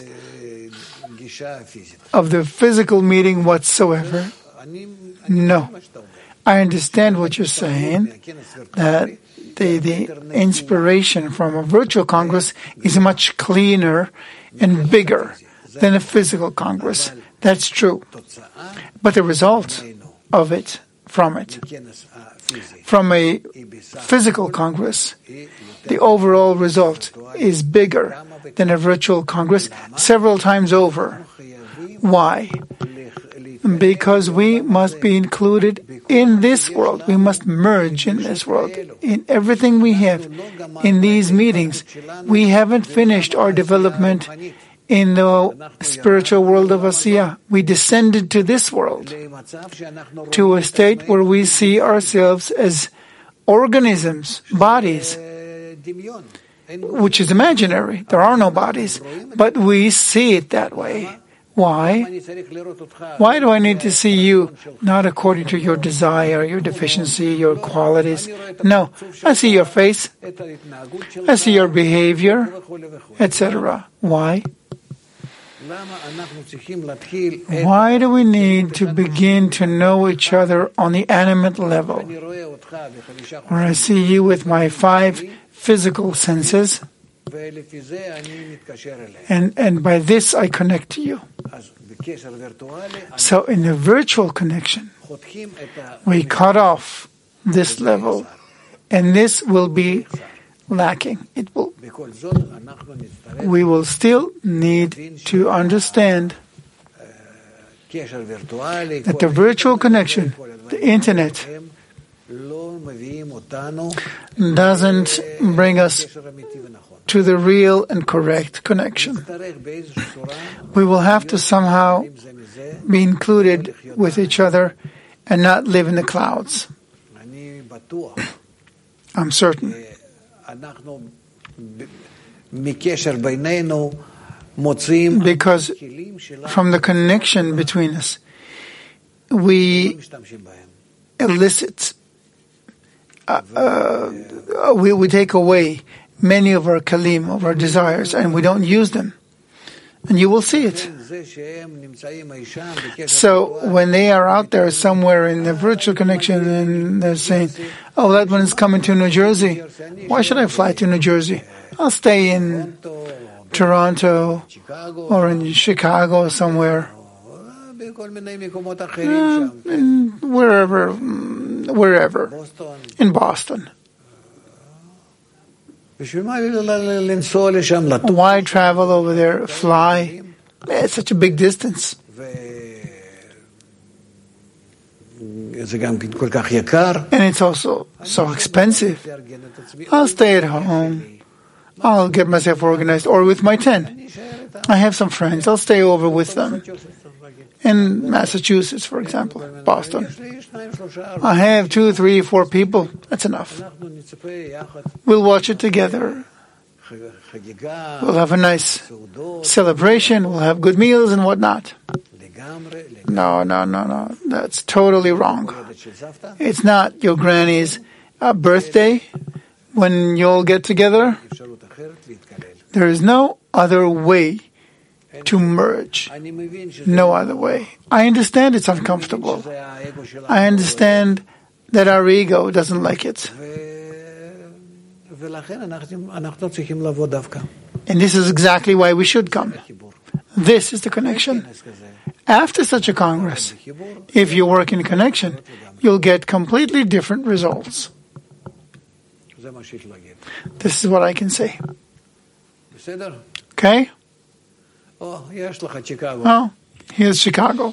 of the physical meeting whatsoever. No. I understand what you're saying, that the, the inspiration from a virtual Congress is much cleaner and bigger than a physical Congress. That's true. But the result of it, from it, from a physical Congress, the overall result is bigger than a virtual Congress several times over. Why? Because we must be included in this world. We must merge in this world. In everything we have, in these meetings, we haven't finished our development in the spiritual world of Asiya. We descended to this world, to a state where we see ourselves as organisms, bodies, which is imaginary. There are no bodies, but we see it that way. Why? Why do I need to see you not according to your desire, your deficiency, your qualities? No, I see your face, I see your behavior, et cetera. Why? Why do we need to begin to know each other on the animate level? Where I see you with my five physical senses, and, and by this I connect to you. So in the virtual connection, we cut off this level, and this will be lacking. It will. We will still need to understand that the virtual connection, the internet, doesn't bring us to the real and correct connection. We will have to somehow be included with each other and not live in the clouds. I'm certain. Because from the connection between us, we elicit, uh, uh, we, we take away many of our kalim, of our desires, and we don't use them. And you will see it. So when they are out there somewhere in the virtual connection and they're saying, oh, that one is coming to New Jersey, why should I fly to New Jersey? I'll stay in Toronto or in Chicago or somewhere. Uh, in wherever, wherever, in Boston. Why travel over there, fly? It's such a big distance. And it's also so expensive. I'll stay at home. I'll get myself organized, or with my ten. I have some friends. I'll stay over with them. In Massachusetts, for example, Boston. I have two, three, four people. That's enough. We'll watch it together. We'll have a nice celebration. We'll have good meals and whatnot. No, no, no, no. That's totally wrong. It's not your granny's uh, birthday when you'll get together. There is no other way to merge. No other way. I understand it's uncomfortable. I understand that our ego doesn't like it. And this is exactly why we should come. This is the connection. After such a Congress, if you work in connection, you'll get completely different results. This is what I can say. Okay? Oh, here's Chicago.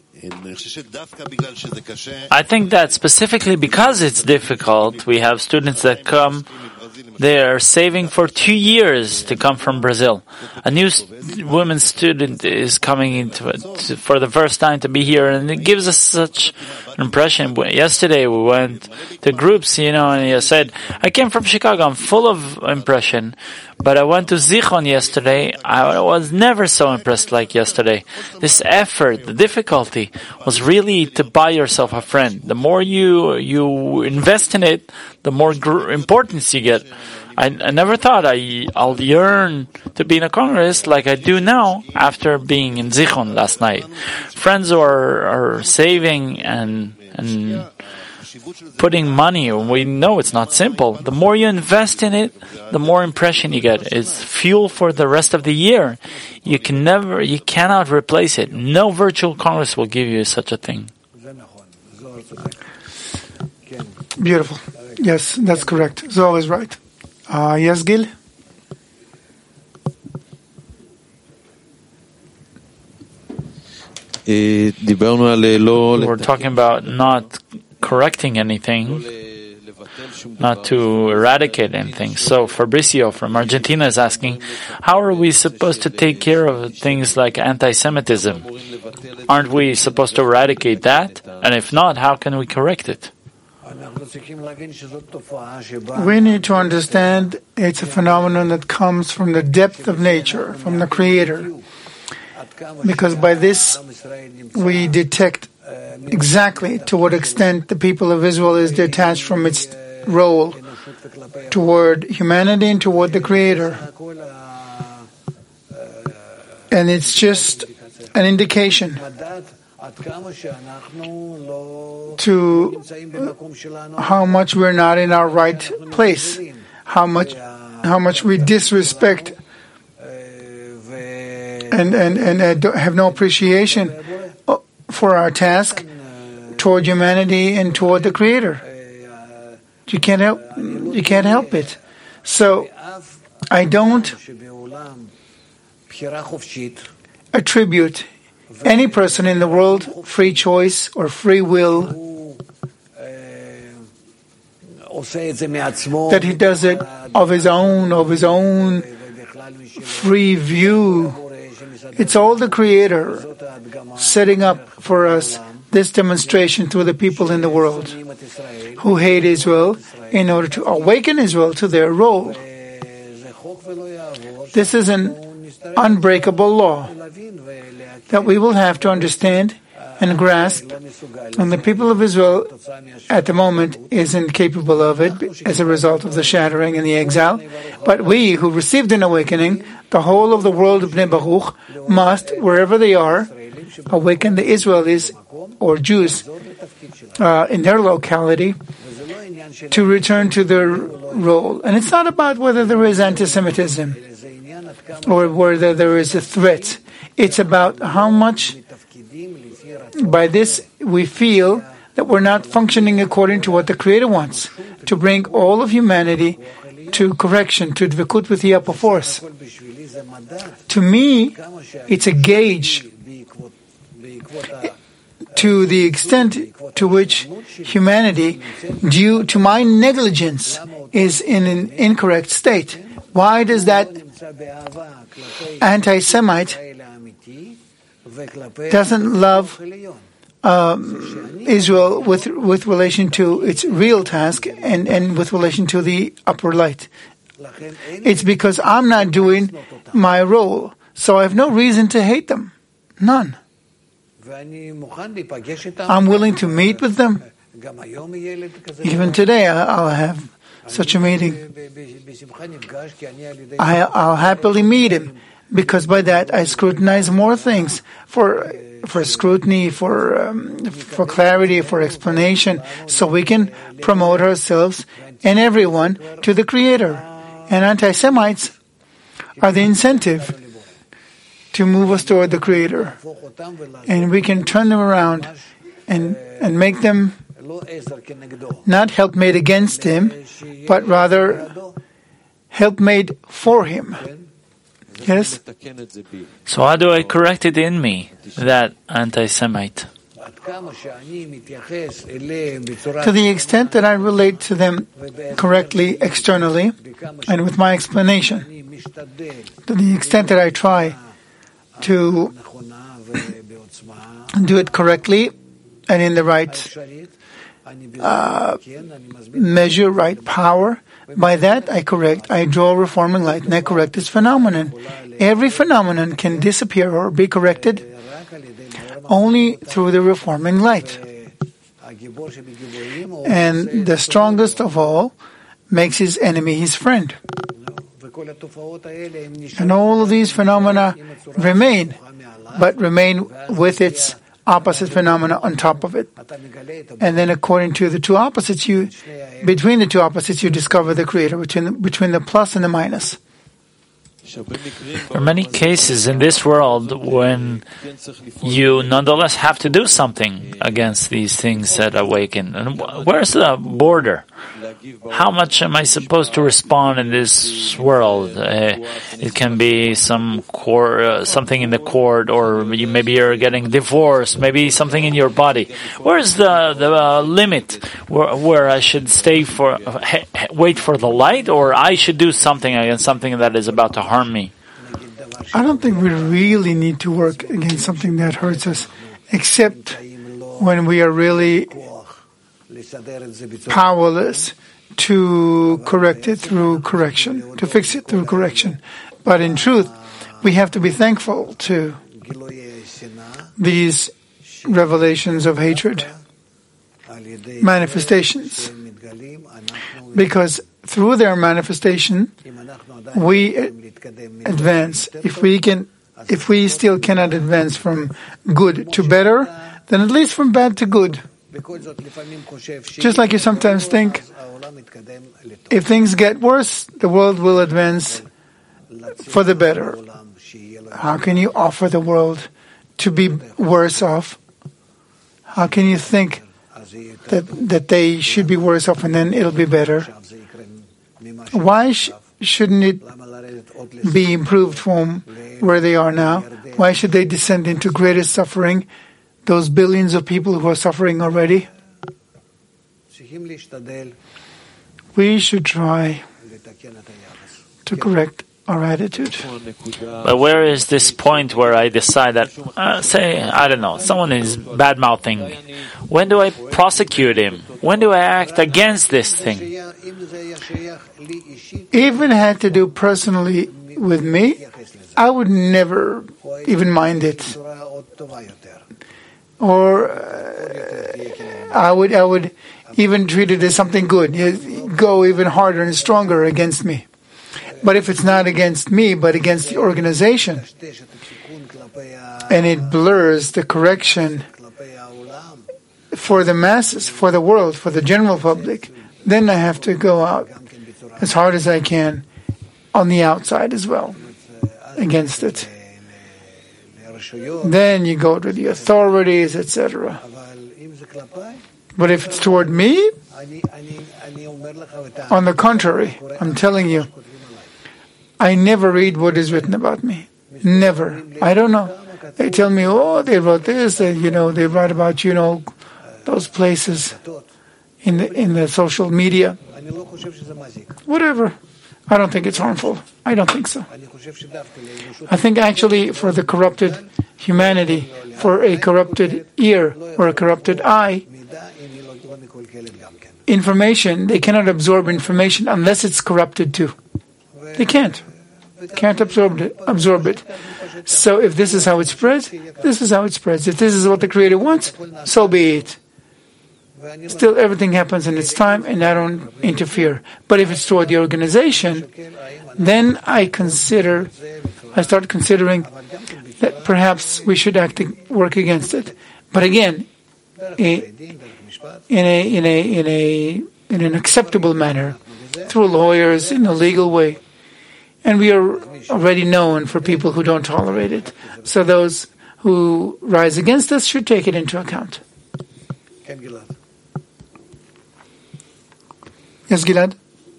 I think that specifically because it's difficult, we have students that come, they are saving for two years to come from Brazil. A new st- woman student is coming into it to, for the first time to be here, and it gives us such an impression. Yesterday we went to groups, you know, and he said, I came from Chicago, I'm full of impression, but I went to Zichron yesterday, I was never so impressed like yesterday. This effort, the difficulty, was really to buy yourself a friend. The more you you invest in it, the more gr- importance you get. I, I never thought I, I'll yearn to be in a Congress like I do now after being in Zichron last night. Friends who are, are saving and, and putting money, we know it's not simple. The more you invest in it, the more impression you get. It's fuel for the rest of the year. You can never, you cannot replace it. No virtual Congress will give you such a thing. Beautiful. Yes, that's correct. Zohar is right. Uh, yes, Gil? We're talking about not correcting anything, not to eradicate anything. So Fabricio from Argentina is asking, how are we supposed to take care of things like anti-Semitism? Aren't we supposed to eradicate that? And if not, how can we correct it? We need to understand it's a phenomenon that comes from the depth of nature, from the Creator. Because by this we detect exactly to what extent the people of Israel is detached from its role toward humanity and toward the Creator. And it's just an indication to how much we're not in our right place, how much how much we disrespect and and and uh, have no appreciation for our task toward humanity and toward the Creator. You can't help you can't help it. So I don't attribute any person in the world free choice or free will, that he does it of his own, of his own free view. It's all the Creator setting up for us this demonstration through the people in the world who hate Israel in order to awaken Israel to their role. This is an unbreakable law that we will have to understand and grasp, and the people of Israel at the moment isn't capable of it as a result of the shattering and the exile. But we who received an awakening, the whole of the world of Bnei Baruch, must, wherever they are, awaken the Israelis or Jews uh, in their locality to return to their role. And it's not about whether there is anti-Semitism or whether there is a threat. It's about how much by this we feel that we're not functioning according to what the Creator wants, to bring all of humanity to correction, to dvekut with the upper force. To me, it's a gauge to the extent to which humanity, due to my negligence, is in an incorrect state. Why does that anti-Semite doesn't love um, Israel with with relation to its real task and, and with relation to the upper light? It's because I'm not doing my role, so I have no reason to hate them. None. I'm willing to meet with them. Even today I'll have such a meeting. I, I'll happily meet him, because by that I scrutinize more things for for scrutiny, for um, for clarity, for explanation, so we can promote ourselves and everyone to the Creator. And anti-Semites are the incentive to move us toward the Creator, and we can turn them around and and make them not helpmate against Him, but rather helpmate for Him. Yes? So how do I correct it in me, that anti-Semite? To the extent that I relate to them correctly externally and with my explanation, to the extent that I try to do it correctly and in the right uh, measure, right power, by that I correct, I draw reforming light and I correct this phenomenon. Every phenomenon can disappear or be corrected only through the reforming light. And the strongest of all makes his enemy his friend. And all of these phenomena remain, but remain with its opposite phenomena on top of it. And then according to the two opposites, you, between the two opposites, you discover the creator, between the, between the plus and the minus. There are many cases in this world when you nonetheless have to do something against these things that awaken. And where's the border? How much am I supposed to respond in this world? Uh, it can be some court, uh, something in the court, or you, maybe you're getting divorced, maybe something in your body. Where's the the uh, limit where, where I should stay for, uh, wait for the light, or I should do something against something that is about to harm me? I don't think we really need to work against something that hurts us, except when we are really powerless to correct it through correction, to fix it through correction. But in truth, we have to be thankful to these revelations of hatred, manifestations, because through their manifestation, we advance. If we can, if we still cannot advance from good to better, then at least from bad to good. Just like you sometimes think, if things get worse, the world will advance for the better. How can you offer the world to be worse off? How can you think that that they should be worse off and then it'll be better? Why sh- shouldn't it be improved from where they are now? Why should they descend into greater suffering? Those billions of people who are suffering already? We should try to correct our attitude. But where is this point where I decide that, uh, say, I don't know, someone is bad-mouthing? When do I prosecute him? When do I act against this thing? Even had to do personally with me, I would never even mind it. Or uh, I would I would even treat it as something good. You go even harder and stronger against me. But if it's not against me, but against the organization, and it blurs the correction for the masses, for the world, for the general public, then I have to go out as hard as I can on the outside as well against it. Then you go to the authorities, et cetera. But if it's toward me, on the contrary, I'm telling you, I never read what is written about me. Never. I don't know. They tell me, oh, they wrote this, and, you know, they write about, you know, those places in the, in the social media. Whatever. I don't think it's harmful. I don't think so. I think actually for the corrupted humanity, for a corrupted ear or a corrupted eye, information, they cannot absorb information unless it's corrupted too. They can't. Can't absorb it. Absorb it. So if this is how it spreads, this is how it spreads. If this is what the Creator wants, so be it. Still, everything happens in its time, and I don't interfere. But if it's toward the organization, then I consider, I start considering that perhaps we should act, work against it. But again, a, in a in a in a in an acceptable manner, through lawyers in a legal way, and we are already known for people who don't tolerate it. So those who rise against us should take it into account. Yes, Gilad?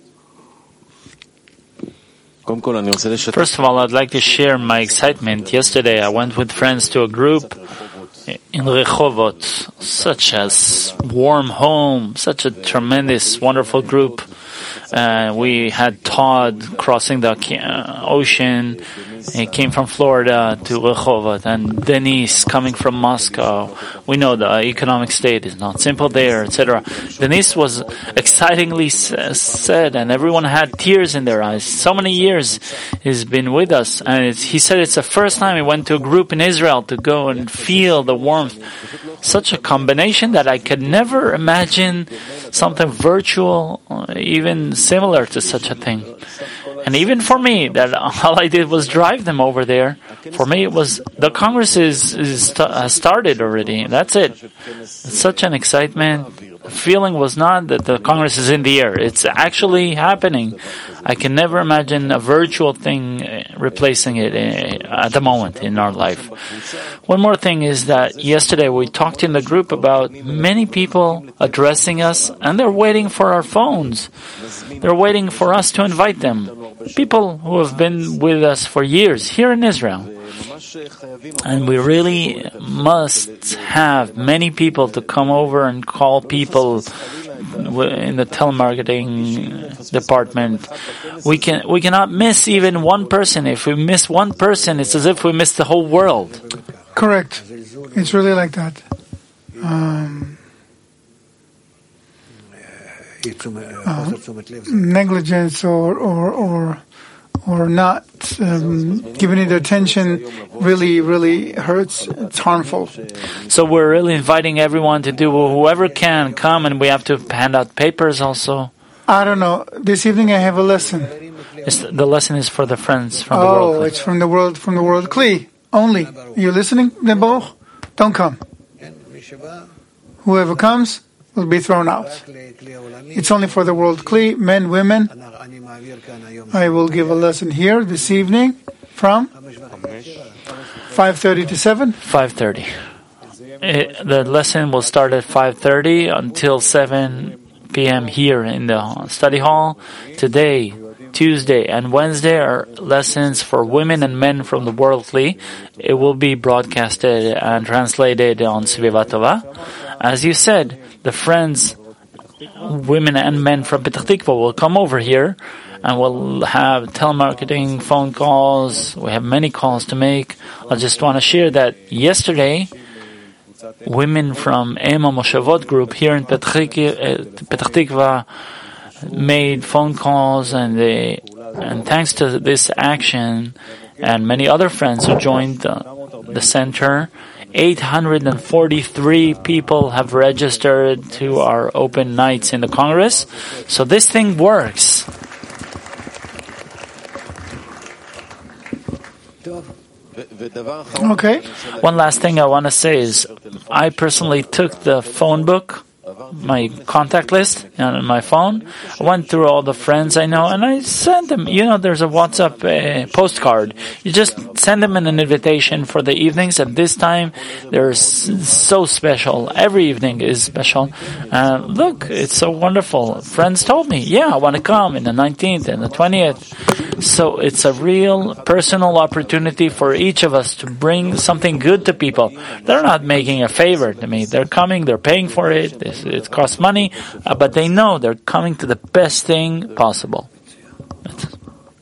First of all, I'd like to share my excitement. Yesterday, I went with friends to a group in Rehovot, such a warm home, such a tremendous, wonderful group. Uh, we had Todd crossing the uh, ocean. He came from Florida to Rehovot, and Denise coming from Moscow. We know the economic state is not simple there, et cetera. Denise was excitingly s- said, and everyone had tears in their eyes. So many years he's been with us, and it's, he said it's the first time he went to a group in Israel to go and feel the warmth. Such a combination that I could never imagine something virtual, even similar to such a thing. And even for me, that all I did was drive them over there, For me, it was the Congress is, is has started already. That's it. It's such an excitement. The feeling was not that the Congress is in the air. It's actually happening. I can never imagine a virtual thing replacing it at the moment in our life. One more thing is that yesterday we talked in the group about many people addressing us, and they're waiting for our phones. They're waiting for us to invite them. People who have been with us for years here in Israel. And we really must have many people to come over and call people in the telemarketing department. We can we cannot miss even one person. If we miss one person, it's as if we missed the whole world. Correct. It's really like that. Um, uh, negligence or or or or not um, giving it attention really, really hurts. It's harmful. So we're really inviting everyone to do, whoever can come, and we have to hand out papers also. I don't know. This evening I have a lesson. It's, the lesson is for the friends from oh, the world. Oh, it's from the world, from the world Kli only. You listening, Baruch? Don't come. Whoever comes will be thrown out. It's only for the world Kli, men, women. I will give a lesson here this evening from five thirty to seven. five thirty. It, the lesson will start at five thirty until seven p.m. here in the study hall. Today, Tuesday, and Wednesday are lessons for women and men from the world Kli. It will be broadcasted and translated on Sviva Tova. As you said, the friends, women and men from Petach Tikva will come over here, and we'll have telemarketing phone calls. We have many calls to make. I just want to share that yesterday, women from Ema Moshavot group here in Petach Tikva made phone calls, and they, and thanks to this action and many other friends who joined the, the center, eight hundred forty-three people have registered to our open nights in the Congress. So this thing works. Okay. One last thing I want to say is, I personally took the phone book, my contact list on my phone. I went through all the friends I know, and I sent them, you know, there's a WhatsApp uh, postcard. You just send them an invitation for the evenings, and this time they're so special. Every evening is special. Uh, look, it's so wonderful. Friends told me, yeah, I want to come in the nineteenth and the twentieth. So it's a real personal opportunity for each of us to bring something good to people. They're not making a favor to me. They're coming, they're paying for it. It's, it costs money, uh, but they know they're coming to the best thing possible. That's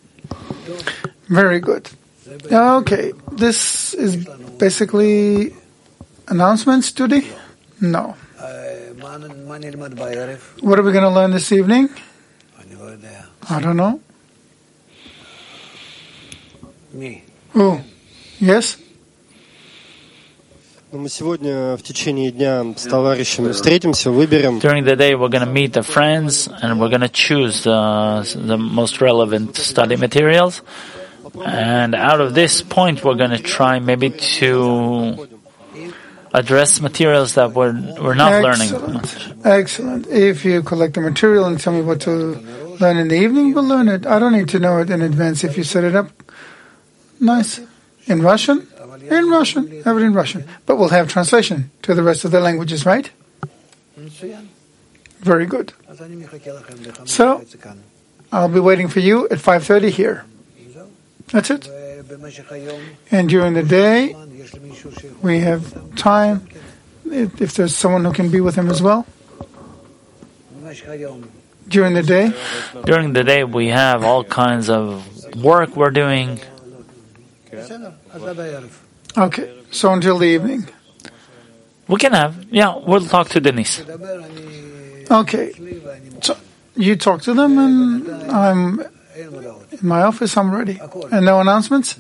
Very good. Okay, this is basically announcements today? No. What are we going to learn this evening? I don't know. Oh, yes? Мы сегодня в течение дня с товарищами встретимся, выберем. During the day, we're going to meet the friends, and we're going to choose the the most relevant study materials. And out of this point, we're going to try maybe to address materials that we're we're not Excellent. learning. Excellent. If you collect the material and tell me what to learn in the evening, we'll learn it. I don't need to know it in advance. If you set it up, nice. In Russian? In Russian. Have it in Russian. But we'll have translation to the rest of the languages, right? Very good. So, I'll be waiting for you at five thirty here. That's it. And during the day, we have time, if, if there's someone who can be with him as well. During the day? During the day, we have all kinds of work we're doing. Okay, so until the evening. We can have, yeah, we'll talk to Denise. Okay, so you talk to them, and I'm in my office, I'm ready. And no announcements?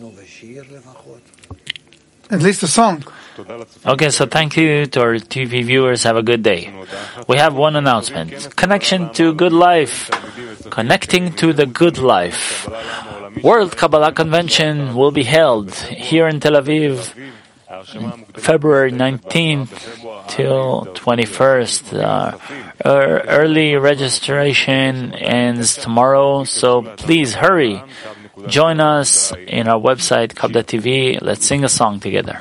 At least a song. Okay, so thank you to our T V viewers. Have a good day. We have one announcement. Connection to good life. Connecting to the good life. World Kabbalah Convention will be held here in Tel Aviv, February nineteenth till twenty-first. Uh, early registration ends tomorrow, so please hurry. Join us in our website, Kab dot T V. Let's sing a song together.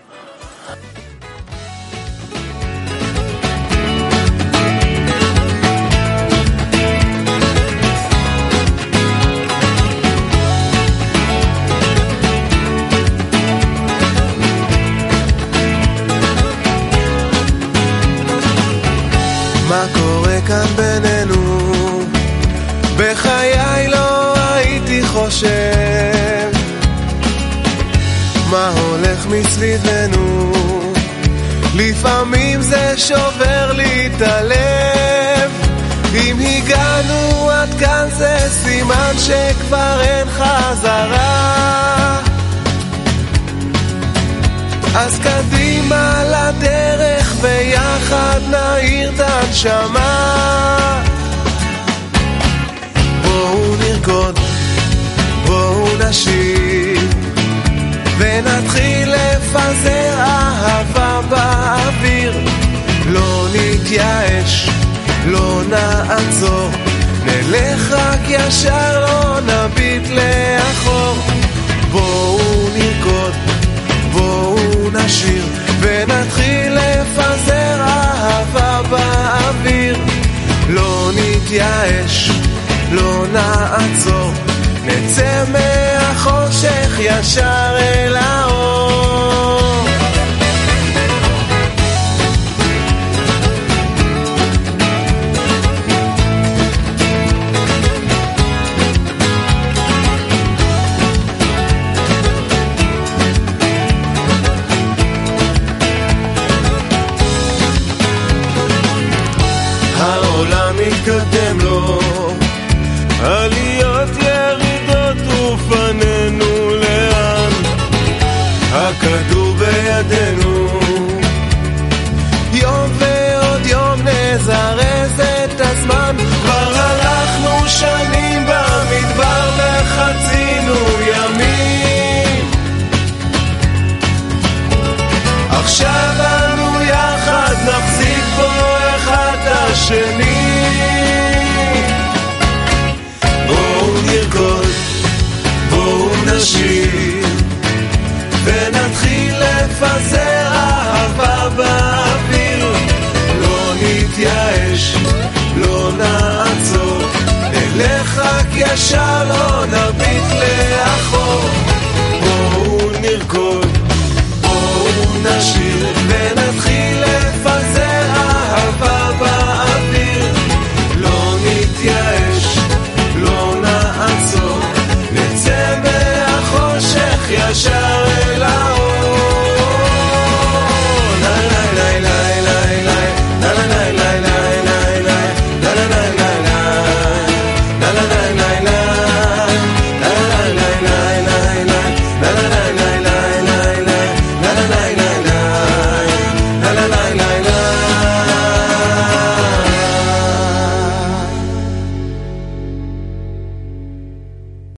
מה קורה כאן בינינו? בחיי לא הייתי חושב מה הולך מסביבנו. לפעמים זה שובר לי את הלב. אם הגענו עד כאן זה סימן שכבר אין חזרה. אז קדימה לדרך ויחד נעיר את הנשמה. בואו נרקוד, בואו נשיר ונתחיל לפזר אהבה באוויר. לא נתייאש, לא נעצור, נלך רק ישר, לא נביט לאחור. בואו נרקוד, בואו נשיר ונתחיל לפזר אהבה באוויר. לא נתייאש, לא נעצור, נצא מהחושך ישר אל האור. העולם מתקדם לו, עליות ירידות ופנינו לאן. הכדור בידינו, יום ועוד יום נזרז את הזמן. כבר הלכנו שנים במדבר וחצינו ימים. עכשיו אנו יחד נחזיק בו אחד השני.